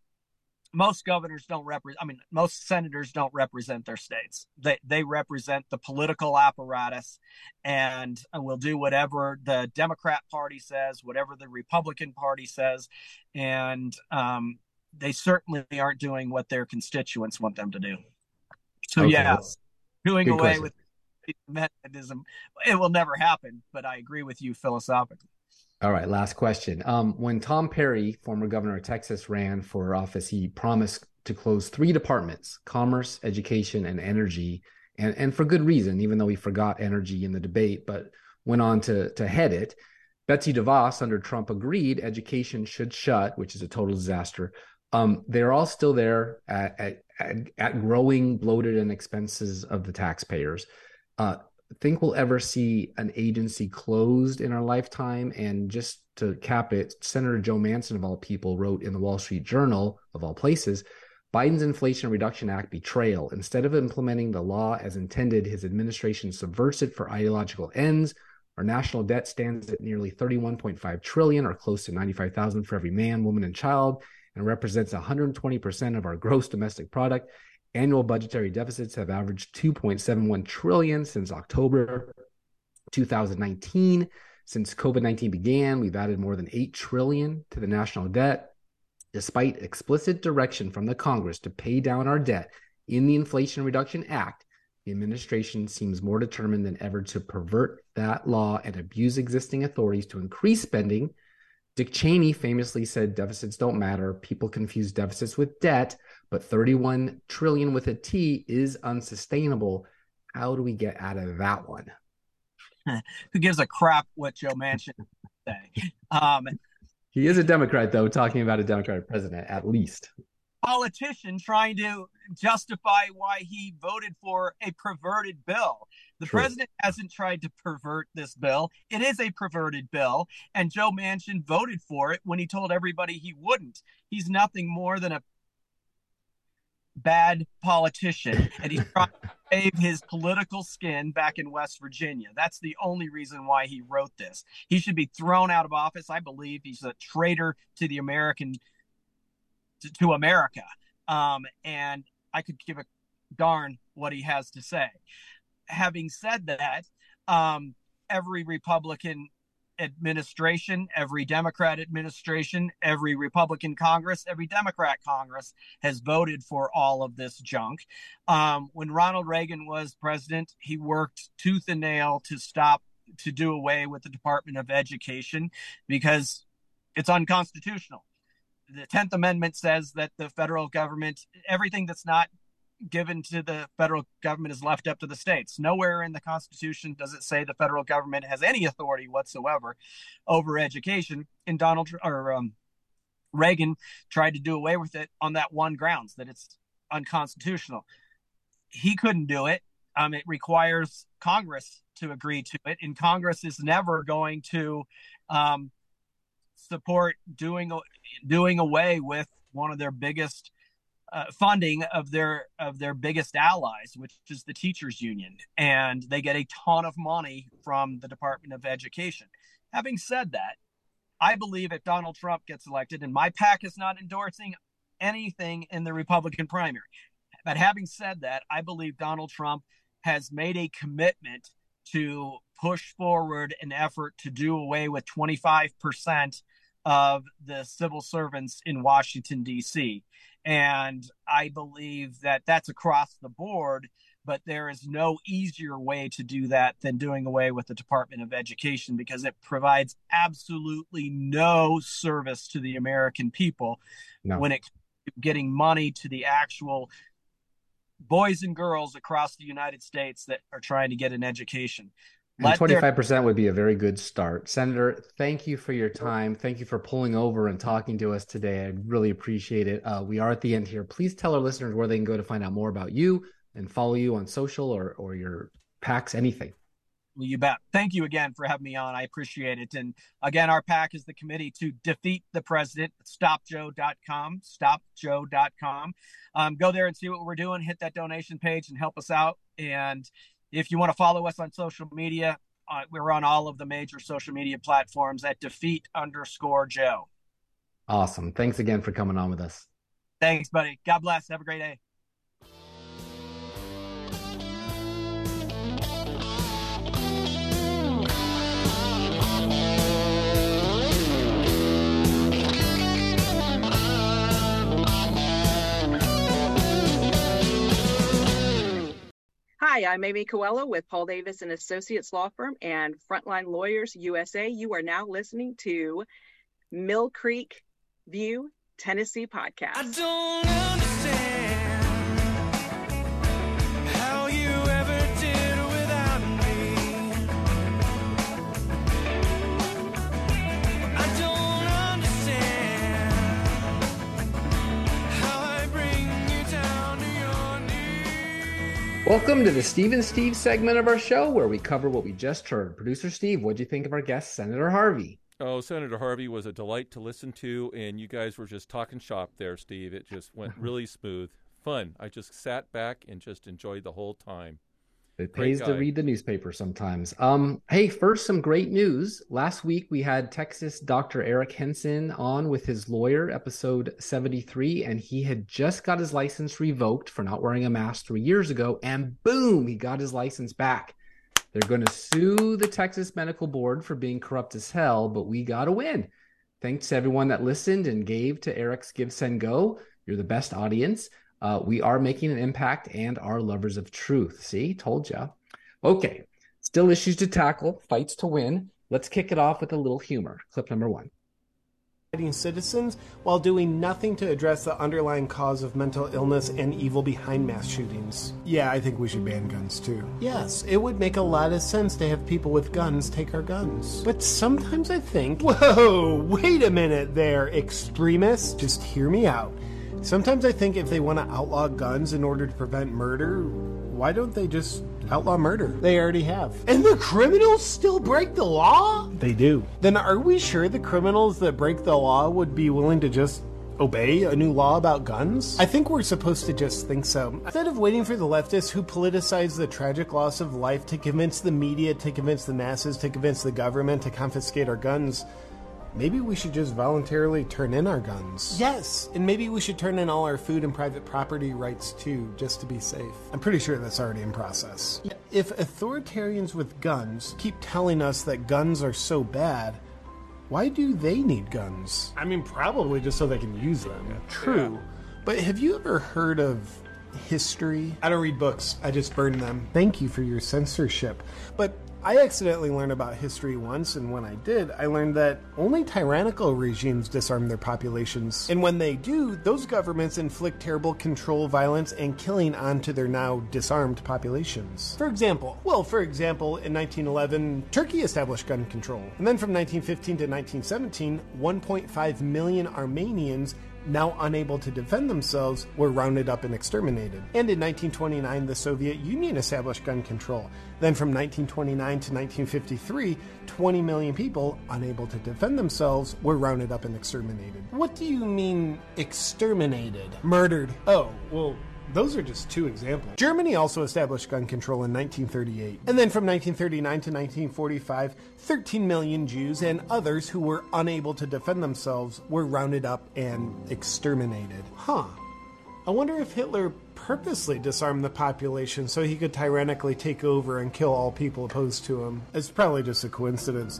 most governors don't represent, I mean, most senators don't represent their states. They they represent the political apparatus and will do whatever the Democrat Party says, whatever the Republican Party says. And um, they certainly aren't doing what their constituents want them to do. So, okay. yes, doing Good away question. with Methodism, it will never happen, but I agree with you philosophically. All right, last question. Um, when Tom Perry, former governor of Texas, ran for office, he promised to close three departments: commerce, education, and energy, and, and for good reason, even though he forgot energy in the debate, but went on to, to head it. Betsy DeVos under Trump agreed education should shut, which is a total disaster. Um, they're all still there at, at, at, at growing, bloated, and expenses of the taxpayers. Uh, think we'll ever see an agency closed in our lifetime? And just to cap it, Senator Joe Manchin, of all people, wrote in the Wall Street Journal, of all places, Biden's Inflation Reduction Act betrayal. Instead of implementing the law as intended, his administration subverts it for ideological ends. Our national debt stands at nearly thirty-one point five trillion dollars, or close to ninety-five thousand dollars for every man, woman, and child, and represents one hundred twenty percent of our gross domestic product. Annual budgetary deficits have averaged two point seven one trillion dollars since October two thousand nineteen. Since COVID nineteen began, we've added more than eight trillion dollars to the national debt. Despite explicit direction from the Congress to pay down our debt in the Inflation Reduction Act, the administration seems more determined than ever to pervert that law and abuse existing authorities to increase spending. Dick Cheney famously said deficits don't matter. People confuse deficits with debt, but thirty-one trillion dollars with a T is unsustainable. How do we get out of that one? Who gives a crap what Joe Manchin say? Um, he is a Democrat, though, talking about a Democratic president, at least. Politician trying to justify why he voted for a perverted bill. The True. President hasn't tried to pervert this bill. It is a perverted bill, and Joe Manchin voted for it when he told everybody he wouldn't. He's nothing more than a bad politician, and he's trying to save his political skin back in West Virginia. That's the only reason why he wrote this. He should be thrown out of office. I believe he's a traitor to the American to, to America. Um, and I could give a darn what he has to say. Having said that, um, every Republican administration, every Democrat administration, every Republican Congress, every Democrat Congress has voted for all of this junk. Um, when Ronald Reagan was president, he worked tooth and nail to stop, to do away with the Department of Education because it's unconstitutional. The tenth Amendment says that the federal government, everything that's not given to the federal government is left up to the states. Nowhere in the Constitution does it say the federal government has any authority whatsoever over education. And Donald or um, Reagan tried to do away with it on that one grounds, that it's unconstitutional. He couldn't do it. Um, it requires Congress to agree to it, and Congress is never going to um, support doing doing away with one of their biggest Uh, funding of their of their biggest allies, which is the teachers union, and they get a ton of money from the Department of Education. Having said that, I believe if Donald Trump gets elected, and my PAC is not endorsing anything in the Republican primary, but having said that, I believe Donald Trump has made a commitment to push forward an effort to do away with twenty-five percent of the civil servants in Washington, D C, and I believe that that's across the board, but there is no easier way to do that than doing away with the Department of Education, because it provides absolutely no service to the American people no. when it comes to getting money to the actual boys and girls across the United States that are trying to get an education. And twenty-five percent their- would be a very good start. Senator, thank you for your time. Thank you for pulling over and talking to us today. I really appreciate it. Uh, we are at the end here. Please tell our listeners where they can go to find out more about you and follow you on social or, or your PACs, anything. Well, you bet. Thank you again for having me on. I appreciate it. And again, our PAC is the Committee to Defeat the President. stop joe dot com, stop joe dot com. Um, go there and see what we're doing. Hit that donation page and help us out. And if you want to follow us on social media, uh, we're on all of the major social media platforms at defeat underscore Joe. Awesome. Thanks again for coming on with us. Thanks, buddy. God bless. Have a great day. Hi, I'm Amy Coelho with Paul Davis and Associates Law Firm and Frontline Lawyers U S A. You are now listening to Mill Creek View Tennessee podcast. I don't understand how you ever did without me. I don't understand how I bring you down to your knees. Welcome to the Steve and Steve segment of our show, where we cover what we just heard. Producer Steve, what'd you think of our guest, Senator Harvey? Oh, Senator Harvey was a delight to listen to, and you guys were just talking shop there, Steve. It just went really smooth. Fun. I just sat back and just enjoyed the whole time. It pays to read the newspaper sometimes. Um, hey, first, some great news. Last week, we had Texas Doctor Eric Henson on with his lawyer, episode seventy-three, and he had just got his license revoked for not wearing a mask three years ago, and boom, he got his license back. They're going to sue the Texas Medical Board for being corrupt as hell, but we got to win. Thanks to everyone that listened and gave to Eric's Give, Send, Go. You're the best audience. Uh, we are making an impact and are lovers of truth. See, told ya. Okay, still issues to tackle, fights to win. Let's kick it off with a little humor. Clip number one. Citizens while doing nothing to address the underlying cause of mental illness and evil behind mass shootings. Yeah, I think we should ban guns too. Yes, it would make a lot of sense to have people with guns take our guns. But sometimes I think, whoa, wait a minute there, extremists. Just hear me out. Sometimes I think if they want to outlaw guns in order to prevent murder, why don't they just outlaw murder? They already have. And the criminals still break the law? They do. Then are we sure the criminals that break the law would be willing to just obey a new law about guns? I think we're supposed to just think so. Instead of waiting for the leftists who politicize the tragic loss of life to convince the media, to convince the masses, to convince the government to confiscate our guns, maybe we should just voluntarily turn in our guns. Yes, and maybe we should turn in all our food and private property rights too, just to be safe. I'm pretty sure that's already in process. If authoritarians with guns keep telling us that guns are so bad, why do they need guns? I mean, probably just so they can use them. True. Yeah. But have you ever heard of history? I don't read books. I just burn them. Thank you for your censorship. But I accidentally learned about history once, and when I did, I learned that only tyrannical regimes disarm their populations. And when they do, those governments inflict terrible control, violence, and killing onto their now disarmed populations. For example, well, for example, in nineteen eleven, Turkey established gun control. And then from nineteen fifteen to nineteen seventeen, one point five million Armenians, now unable to defend themselves, were rounded up and exterminated. And in nineteen twenty-nine, the Soviet Union established gun control. Then from nineteen twenty-nine to nineteen fifty-three, twenty million people, unable to defend themselves, were rounded up and exterminated. What do you mean, exterminated? Murdered. Oh, well, those are just two examples. Germany also established gun control in nineteen thirty-eight. And then from nineteen thirty-nine to nineteen forty-five, thirteen million Jews and others who were unable to defend themselves were rounded up and exterminated. Huh. I wonder if Hitler purposely disarmed the population so he could tyrannically take over and kill all people opposed to him. It's probably just a coincidence.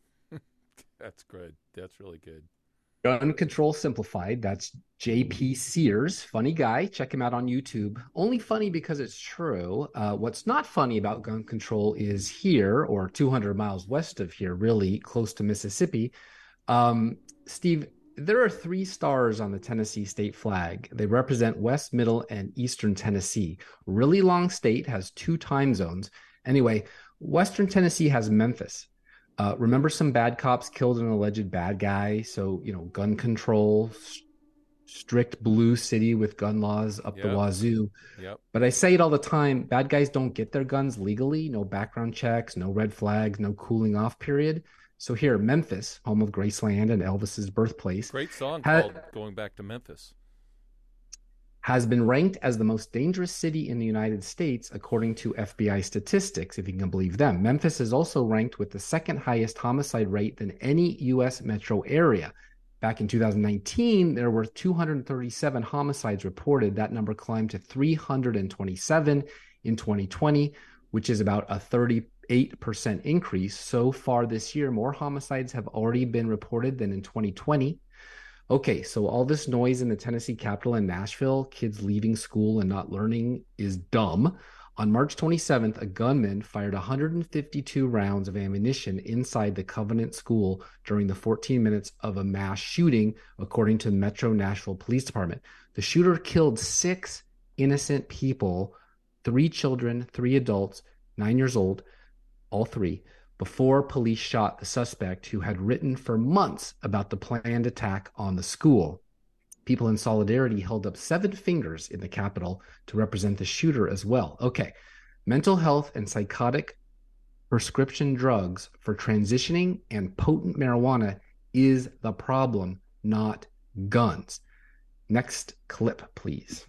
That's good. That's really good. Gun Control Simplified. That's J P Sears. Funny guy. Check him out on YouTube. Only funny because it's true. Uh, what's not funny about gun control is here, or two hundred miles west of here, really close to Mississippi. Um, Steve, there are three stars on the Tennessee state flag. They represent West, Middle, and Eastern Tennessee. Really long state, has two time zones. Anyway, Western Tennessee has Memphis. Uh, remember some bad cops killed an alleged bad guy? So, you know, gun control, st- strict blue city with gun laws up Yep. the wazoo. Yep. But I say it all the time, bad guys don't get their guns legally. No background checks, no red flags, no cooling off period. So here, Memphis, home of Graceland and Elvis's birthplace, Great song ha- called Going Back to Memphis. has been ranked as the most dangerous city in the United States, according to F B I statistics, if you can believe them. Memphis is also ranked with the second highest homicide rate than any U S metro area. Back in two thousand nineteen, there were two hundred thirty-seven homicides reported. That number climbed to three hundred twenty-seven in twenty twenty, which is about a thirty-eight percent increase. So far this year, more homicides have already been reported than in twenty twenty. Okay, so all this noise in the Tennessee Capitol and Nashville, kids leaving school and not learning, is dumb. On March twenty-seventh, a gunman fired one hundred fifty-two rounds of ammunition inside the Covenant School during the fourteen minutes of a mass shooting, according to the Metro Nashville Police Department. The shooter killed six innocent people, three children, three adults, nine years old, all three, before police shot the suspect, who had written for months about the planned attack on the school. People in solidarity held up seven fingers in the Capitol to represent the shooter as well. Okay, mental health and psychotic prescription drugs for transitioning and potent marijuana is the problem, not guns. Next clip, please.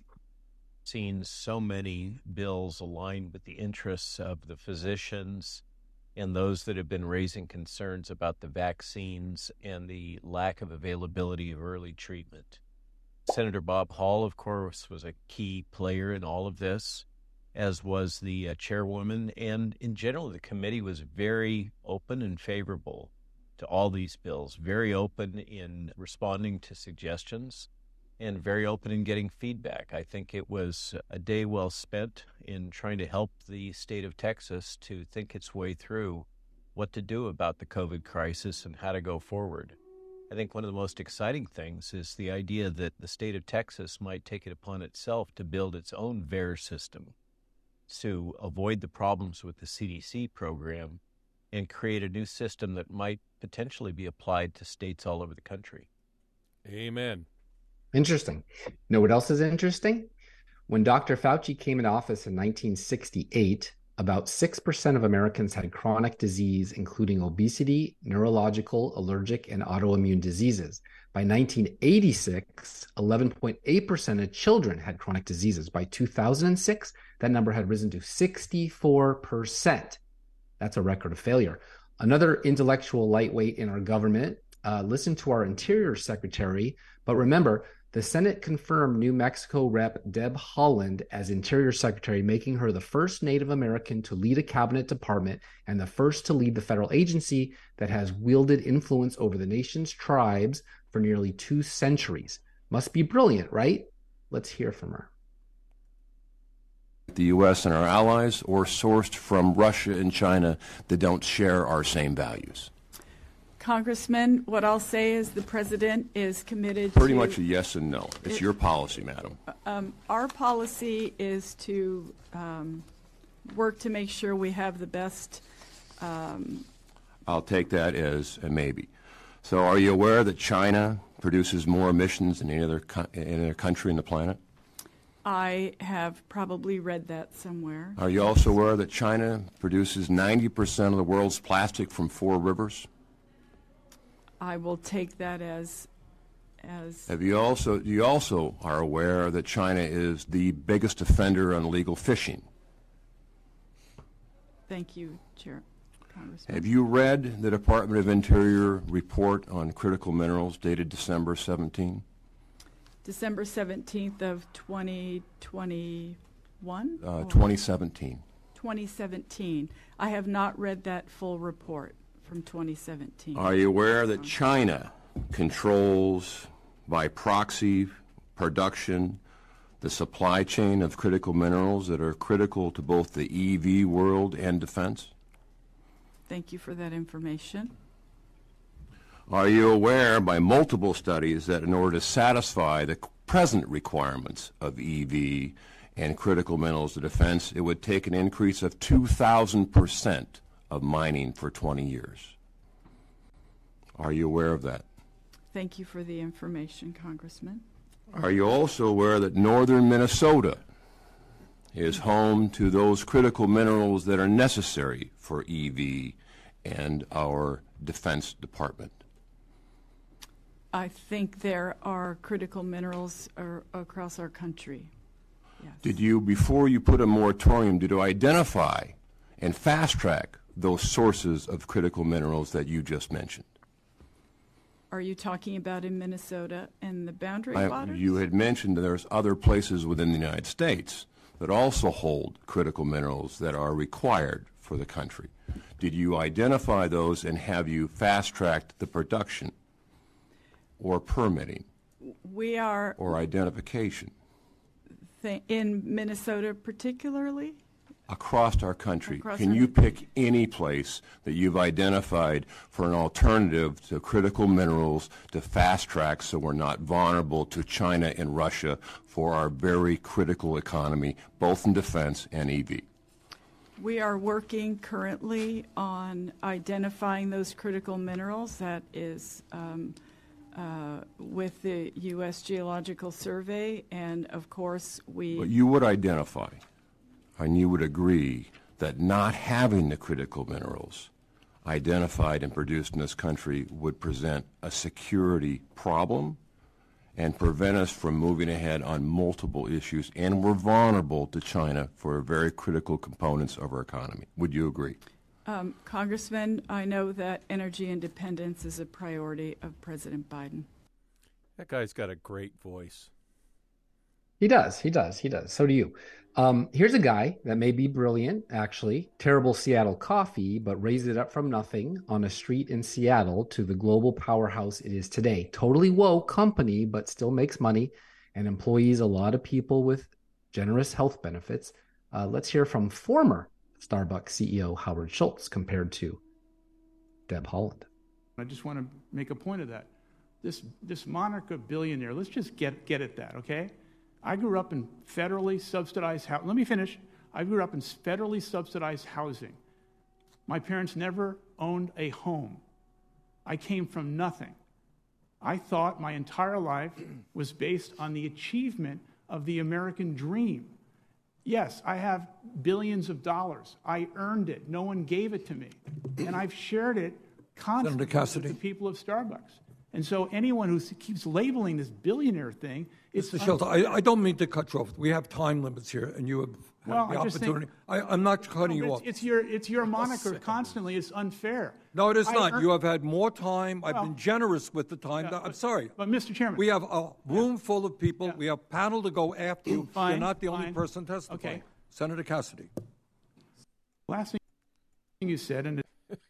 Seen so many bills aligned with the interests of the physicians and those that have been raising concerns about the vaccines and the lack of availability of early treatment. Senator Bob Hall, of course, was a key player in all of this, as was the uh, chairwoman. And in general, the committee was very open and favorable to all these bills, very open in responding to suggestions, and very open in getting feedback. I think it was a day well spent in trying to help the state of Texas to think its way through what to do about the COVID crisis and how to go forward. I think one of the most exciting things is the idea that the state of Texas might take it upon itself to build its own V A E R system to avoid the problems with the C D C program and create a new system that might potentially be applied to states all over the country. Amen. Interesting. You know what else is interesting? When Doctor Fauci came into office in nineteen sixty-eight, about six percent of Americans had chronic disease, including obesity, neurological, allergic, and autoimmune diseases. By nineteen eighty-six, eleven point eight percent of children had chronic diseases. By two thousand six, that number had risen to sixty-four percent. That's a record of failure. Another intellectual lightweight in our government, Uh, listen to our Interior Secretary. But remember, the Senate confirmed New Mexico Rep Deb Haaland as Interior Secretary, making her the first Native American to lead a cabinet department and the first to lead the federal agency that has wielded influence over the nation's tribes for nearly two centuries. Must be brilliant, right? Let's hear from her. The U S and our allies, or sourced from Russia and China that don't share our same values? Congressman, what I'll say is the president is committed Pretty to... much a yes and no. It's it, your policy, madam. Um, our policy is to um, work to make sure we have the best... Um, I'll take that as a maybe. So are you aware that China produces more emissions than any other, co- any other country on the planet? I have probably read that somewhere. Are you also aware that China produces ninety percent of the world's plastic from four rivers? I will take that as as Have you also you also are aware that China is the biggest offender on illegal fishing? Thank you, Chair. Congressman. Have you read the Department of Interior report on critical minerals dated December seventeenth? December seventeenth of twenty twenty-one? Uh, twenty seventeen. twenty seventeen. I have not read that full report from twenty seventeen. Are you aware that China controls by proxy production the supply chain of critical minerals that are critical to both the E V world and defense? Thank you for that information. Are you aware by multiple studies that in order to satisfy the present requirements of E V and critical minerals to defense, it would take an increase of two thousand percent of mining for twenty years? Are you aware of that? Thank you for the information, Congressman. Are you also aware that northern Minnesota is home to those critical minerals that are necessary for E V and our Defense Department? I think there are critical minerals are, across our country. Yes. Did you, before you put a moratorium, did you identify and fast-track those sources of critical minerals that you just mentioned? Are you talking about in Minnesota and the boundary I, waters? You had mentioned that there's other places within the United States that also hold critical minerals that are required for the country. Did you identify those, and have you fast-tracked the production or permitting we are or identification? Th- in Minnesota particularly? Across our country, Across can our you country. pick any place that you've identified for an alternative to critical minerals to fast track so we're not vulnerable to China and Russia for our very critical economy, both in defense and E V? We are working currently on identifying those critical minerals. That is um, uh, with the U S Geological Survey, and of course we... But you would identify, and you would agree that not having the critical minerals identified and produced in this country would present a security problem and prevent us from moving ahead on multiple issues, and we're vulnerable to China for very critical components of our economy. Would you agree? Um, Congressman, I know that energy independence is a priority of President Biden. That guy's got a great voice. He does. He does. He does. So do you. Um, here's a guy that may be brilliant, actually. Terrible Seattle coffee, but raised it up from nothing on a street in Seattle to the global powerhouse it is today. Totally woke company, but still makes money and employs a lot of people with generous health benefits. Uh, let's hear from former Starbucks C E O Howard Schultz compared to Deb Haaland. I just want to make a point of that. This this monarch of billionaire, let's just get get at that, okay? I grew up in federally subsidized housing. Let me finish. I grew up in federally subsidized housing. My parents never owned a home. I came from nothing. I thought my entire life was based on the achievement of the American dream. Yes, I have billions of dollars. I earned it. No one gave it to me. And I've shared it constantly with the people of Starbucks. And so anyone who keeps labeling this billionaire thing, it's Mister Shelton, I, I don't mean to cut you off. We have time limits here, and you have well, the I just opportunity. Think, I, I'm not cutting no, you it's, off. It's your, it's your moniker constantly. It's unfair. No, it is I not. earn, you have had more time. I've well, been generous with the time. Yeah, that, I'm but, sorry. But, Mister Chairman. We have a room full of people. Yeah. We have panel to go after you. Fine, You're not the fine. only person testifying. Okay. Senator Cassidy. Last thing you said, and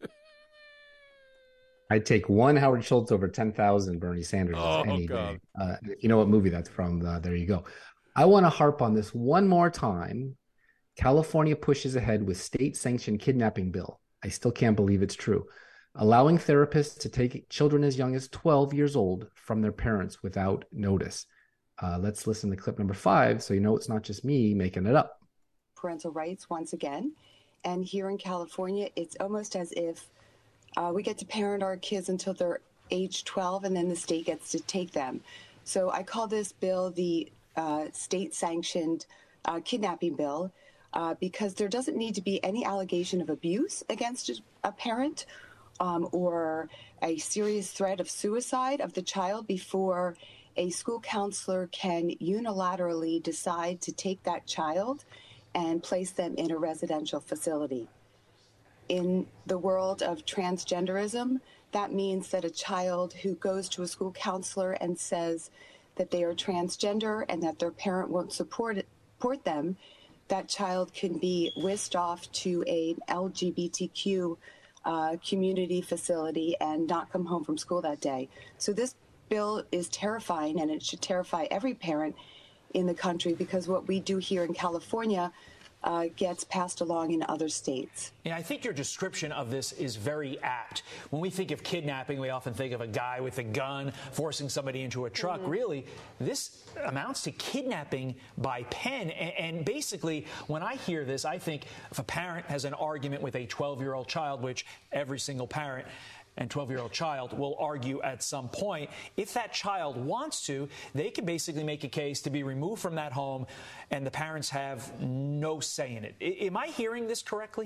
I'd take one Howard Schultz over ten thousand Bernie Sanders Oh, any God. day. Uh, you know what movie that's from? Uh, there you go. I want to harp on this one more time. California pushes ahead with state-sanctioned kidnapping bill. I still can't believe it's true. Allowing therapists to take children as young as twelve years old from their parents without notice. Uh, let's listen to clip number five so you know it's not just me making it up. Parental rights once again. And here in California, it's almost as if uh, we get to parent our kids until they're age twelve, and then the state gets to take them. So I call this bill the uh, state-sanctioned uh, kidnapping bill uh, because there doesn't need to be any allegation of abuse against a parent um, or a serious threat of suicide of the child before a school counselor can unilaterally decide to take that child and place them in a residential facility. In the world of transgenderism, that means that a child who goes to a school counselor and says that they are transgender and that their parent won't support it, support them, that child can be whisked off to a L G B T Q uh, community facility and not come home from school that day. So this bill is terrifying, and it should terrify every parent in the country, because what we do here in California uh, gets passed along in other states. Yeah, I think your description of this is very apt. When we think of kidnapping, we often think of a guy with a gun forcing somebody into a truck. Mm-hmm. Really, this amounts to kidnapping by pen. And, and basically, when I hear this, I think if a parent has an argument with a twelve-year-old child, which every single parent and twelve-year-old child will argue at some point, if that child wants to, they can basically make a case to be removed from that home, and the parents have no say in it. I, am I hearing this correctly?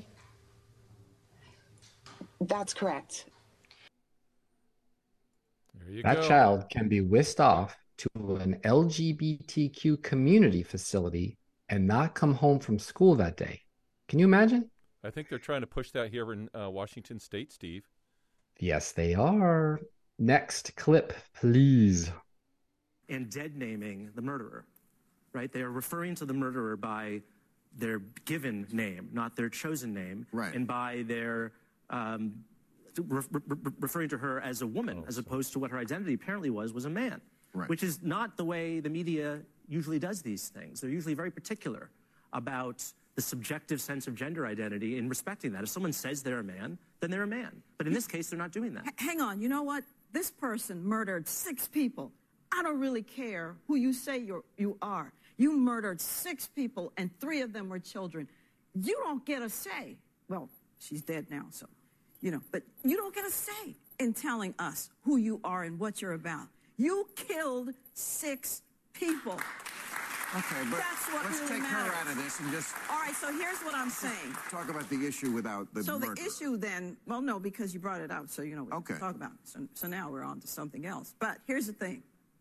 That's correct. There you that go. child can be whisked off to an L G B T Q community facility and not come home from school that day. Can you imagine? I think they're trying to push that here in uh, Washington State, Steve. Yes, they are. Next clip, please. And dead naming the murderer, right? They are referring to the murderer by their given name, not their chosen name, right. And by their um, re- re- referring to her as a woman, oh, as opposed to what her identity apparently was, was a man, right. Which is not the way the media usually does these things. They're usually very particular about the subjective sense of gender identity in respecting that. If someone says they're a man, then they're a man. But in this case, they're not doing that. H- hang on. You know what? This person murdered six people. I don't really care who you say you're, you are. You murdered six people, and three of them were children. You don't get a say. Well, she's dead now, so, you know, but you don't get a say in telling us who you are and what you're about. You killed six people. Okay, but That's what let's really take matters. her out of this and just... All right, so here's what I'm saying. Talk about the issue without the So murder. the issue then, well, no, because you brought it out, so you know what okay. to talk about. So, so now we're on to something else. But here's the thing.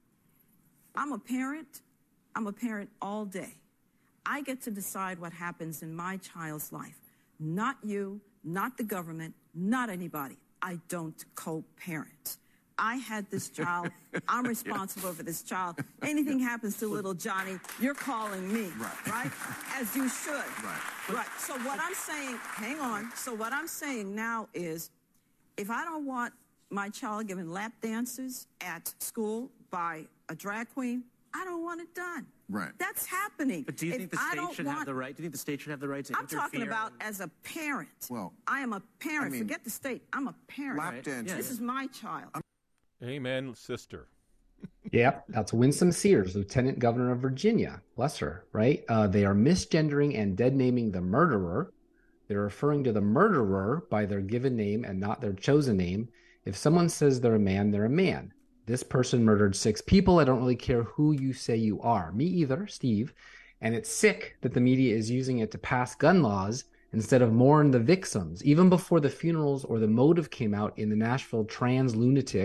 I'm a parent. I'm a parent all day. I get to decide what happens in my child's life. Not you, not the government, not anybody. I don't co-parent. I had this child. I'm responsible yeah. for this child. Anything happens to little Johnny, you're calling me, right? right? As you should. Right. Right. So what I'm saying, hang on. So what I'm saying now is, if I don't want my child giving lap dances at school by a drag queen, I don't want it done. Right. That's happening. But do you if think the I state don't should want, have the right? Do you think the state should have the right to I'm interfere? talking about as a parent. Well, I am a parent. I mean, Forget the state. I'm a parent. Lap dancing. This is my child. I'm Amen, sister. Yep, that's Winsome Sears, Lieutenant Governor of Virginia. Bless her, right? Uh, they are misgendering and dead naming the murderer. They're referring to the murderer by their given name and not their chosen name. If someone says they're a man, they're a man. This person murdered six people. I don't really care who you say you are. Me either, Steve. And it's sick that the media is using it to pass gun laws instead of mourn the victims. Even before the funerals or the motive came out in the Nashville trans lunatic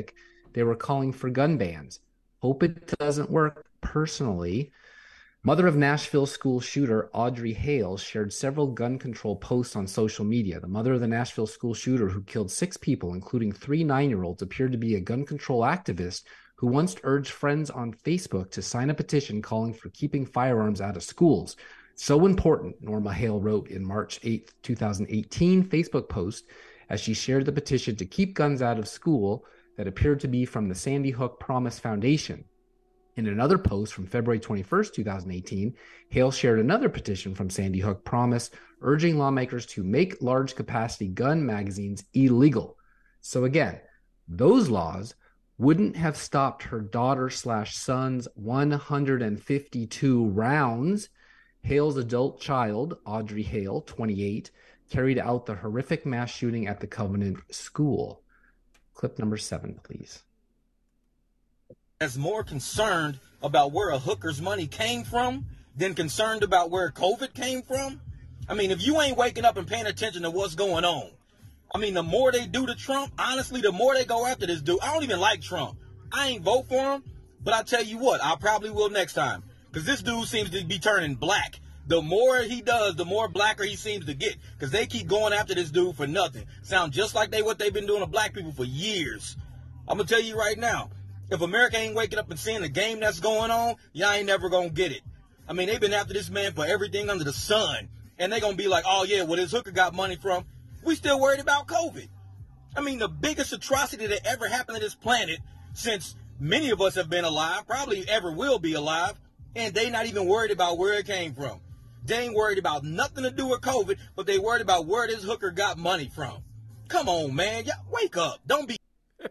They were calling for gun bans. Hope it doesn't work personally. Mother of Nashville school shooter Audrey Hale shared several gun control posts on social media. The mother of the Nashville school shooter who killed six people, including three nine-year-olds, appeared to be a gun control activist who once urged friends on Facebook to sign a petition calling for keeping firearms out of schools. So important, Norma Hale wrote in March eighth, twenty eighteen Facebook post as she shared the petition to keep guns out of school that appeared to be from the Sandy Hook Promise Foundation. In another post from February twenty-first, twenty eighteen, Hale shared another petition from Sandy Hook Promise urging lawmakers to make large-capacity gun magazines illegal. So again, those laws wouldn't have stopped her daughter slash son's one hundred fifty-two rounds. Hale's adult child, Audrey Hale, twenty-eight, carried out the horrific mass shooting at the Covenant School. Clip number seven, please. As more concerned about where a hooker's money came from than concerned about where COVID came from. I mean, if you ain't waking up and paying attention to what's going on, I mean, the more they do to Trump, honestly, the more they go after this dude. I don't even like Trump. I ain't vote for him, but I tell you what, I probably will next time because this dude seems to be turning black. The more he does, the more blacker he seems to get because they keep going after this dude for nothing. Sound just like they what they've been doing to black people for years. I'm going to tell you right now, if America ain't waking up and seeing the game that's going on, y'all ain't never going to get it. I mean, they've been after this man for everything under the sun. And they're going to be like, oh, yeah, well, this hooker got money from. We still worried about COVID. I mean, the biggest atrocity that ever happened to this planet since many of us have been alive, probably ever will be alive, and they not even worried about where it came from. They ain't worried about nothing to do with COVID, but they worried about where this hooker got money from. Come on, man. Y'all wake up. Don't be...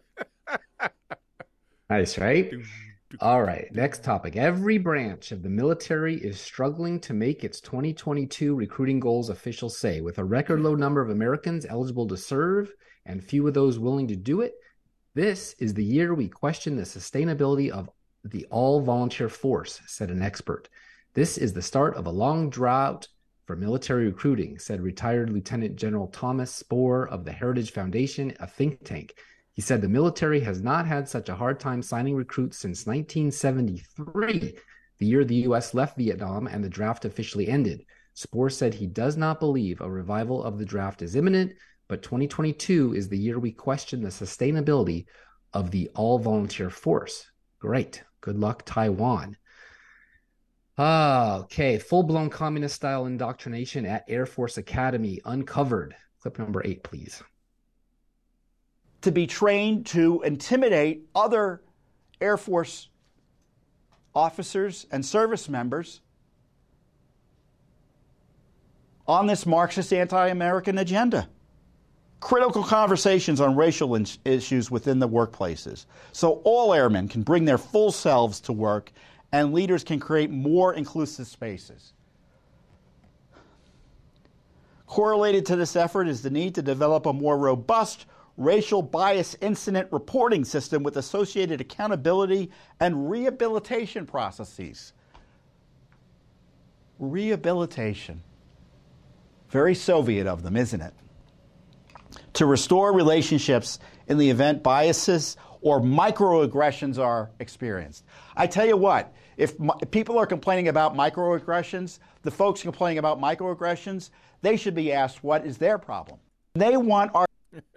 Nice, right? All right, next topic. Every branch of the military is struggling to make its twenty twenty-two recruiting goals, officials say. With a record low number of Americans eligible to serve and few of those willing to do it, this is the year we question the sustainability of the all-volunteer force, said an expert. This is the start of a long drought for military recruiting, said retired Lieutenant General Thomas Spohr of the Heritage Foundation, a think tank. He said the military has not had such a hard time signing recruits since nineteen seventy-three, the year the U S left Vietnam and the draft officially ended. Spohr said he does not believe a revival of the draft is imminent, but twenty twenty-two is the year we question the sustainability of the all-volunteer force. Great. Good luck, Taiwan. Ah, okay. Full-blown communist-style indoctrination at Air Force Academy uncovered. Clip number eight, please. To be trained to intimidate other Air Force officers and service members on this Marxist anti-American agenda. Critical conversations on racial in- issues within the workplaces, so all airmen can bring their full selves to work and leaders can create more inclusive spaces. Correlated to this effort is the need to develop a more robust racial bias incident reporting system with associated accountability and rehabilitation processes. Rehabilitation. Very Soviet of them, isn't it? To restore relationships in the event biases or microaggressions are experienced. I tell you what, if, if people are complaining about microaggressions, the folks complaining about microaggressions, they should be asked what is their problem. They want our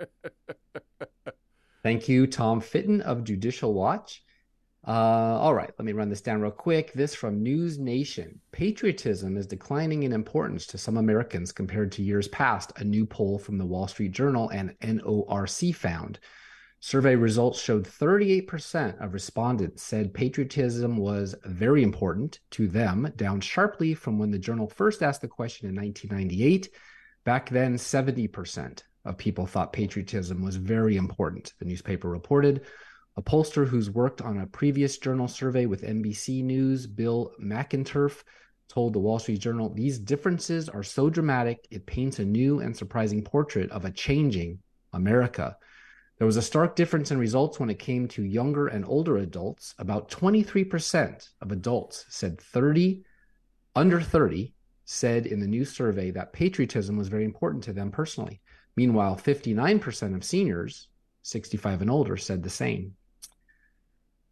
Thank you, Tom Fitton of Judicial Watch. Uh, all right, let me run this down real quick. This from News Nation. Patriotism is declining in importance to some Americans compared to years past, a new poll from the Wall Street Journal and N O R C found. Survey results showed thirty-eight percent of respondents said patriotism was very important to them, down sharply from when the Journal first asked the question in nineteen ninety-eight. Back then, seventy percent of people thought patriotism was very important, the newspaper reported. A pollster who's worked on a previous Journal survey with N B C News, Bill McInturf, told the Wall Street Journal, these differences are so dramatic, it paints a new and surprising portrait of a changing America. There was a stark difference in results when it came to younger and older adults. About twenty-three percent of adults said thirty, under thirty, said in the new survey that patriotism was very important to them personally. Meanwhile, fifty-nine percent of seniors, sixty-five and older, said the same.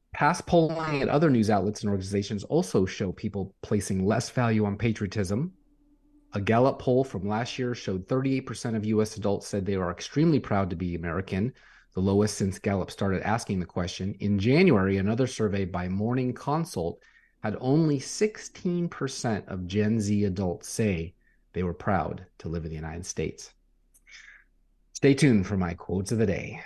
Past polling at other news outlets and organizations also show people placing less value on patriotism. A Gallup poll from last year showed thirty-eight percent of U S adults said they are extremely proud to be American, the lowest since Gallup started asking the question. In January, another survey by Morning Consult had only sixteen percent of Gen Z adults say they were proud to live in the United States. Stay tuned for my quotes of the day.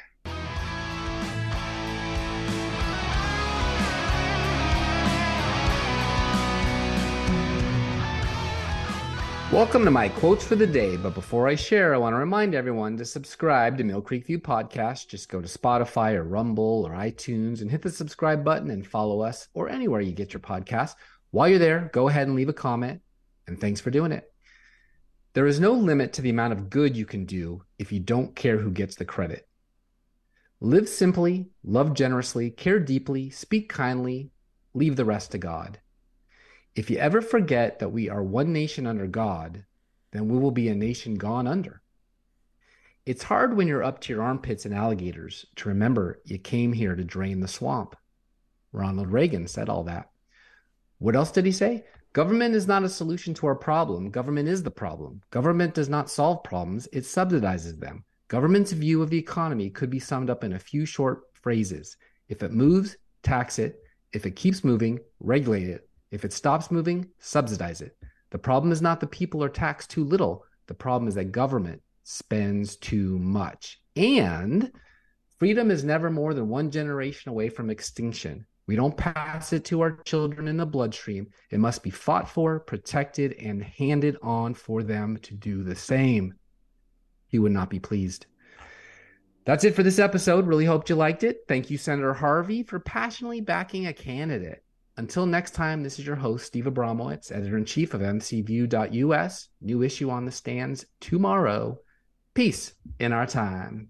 Welcome to my quotes for the day, but before I share, I want to remind everyone to subscribe to Mill Creek View Podcast. Just go to Spotify or Rumble or iTunes and hit the subscribe button and follow us or anywhere you get your podcast. While you're there, go ahead and leave a comment, and thanks for doing it. There is no limit to the amount of good you can do if you don't care who gets the credit. Live simply, love generously, care deeply, speak kindly, leave the rest to God. If you ever forget that we are one nation under God, then we will be a nation gone under. It's hard when you're up to your armpits in alligators to remember you came here to drain the swamp. Ronald Reagan said all that. What else did he say? Government is not a solution to our problem. Government is the problem. Government does not solve problems. It subsidizes them. Government's view of the economy could be summed up in a few short phrases. If it moves, tax it. If it keeps moving, regulate it. If it stops moving, subsidize it. The problem is not that people are taxed too little. The problem is that government spends too much. And freedom is never more than one generation away from extinction. We don't pass it to our children in the bloodstream. It must be fought for, protected, and handed on for them to do the same. He would not be pleased. That's it for this episode. Really hoped you liked it. Thank you, Senator Harvey, for passionately backing a candidate. Until next time, this is your host, Steve Abramowitz, editor-in-chief of M C View dot U S. New issue on the stands tomorrow. Peace in our time.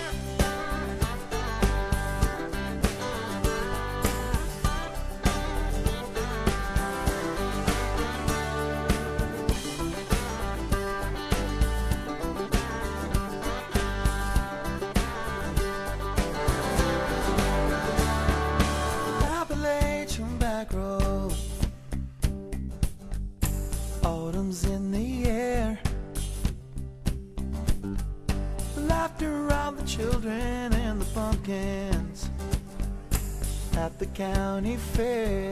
Children and the pumpkins at the county fair.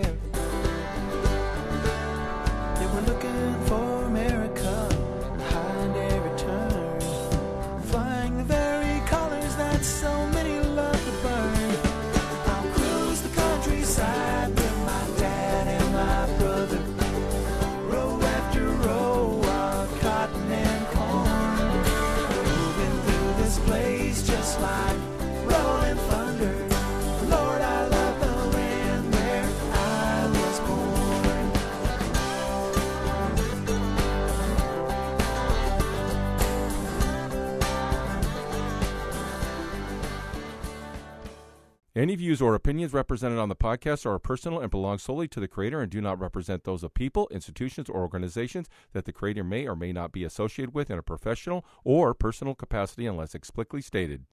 They were looking for America behind every turn, flying the very colors that so many love to burn. I'll cruise the countryside with my dad and my brother, row after row of cotton and corn, moving through this place just like rolling thunder. Lord, I love the land where I was born. Any views or opinions represented on the podcast are personal and belong solely to the creator and do not represent those of people, institutions, or organizations that the creator may or may not be associated with in a professional or personal capacity unless explicitly stated.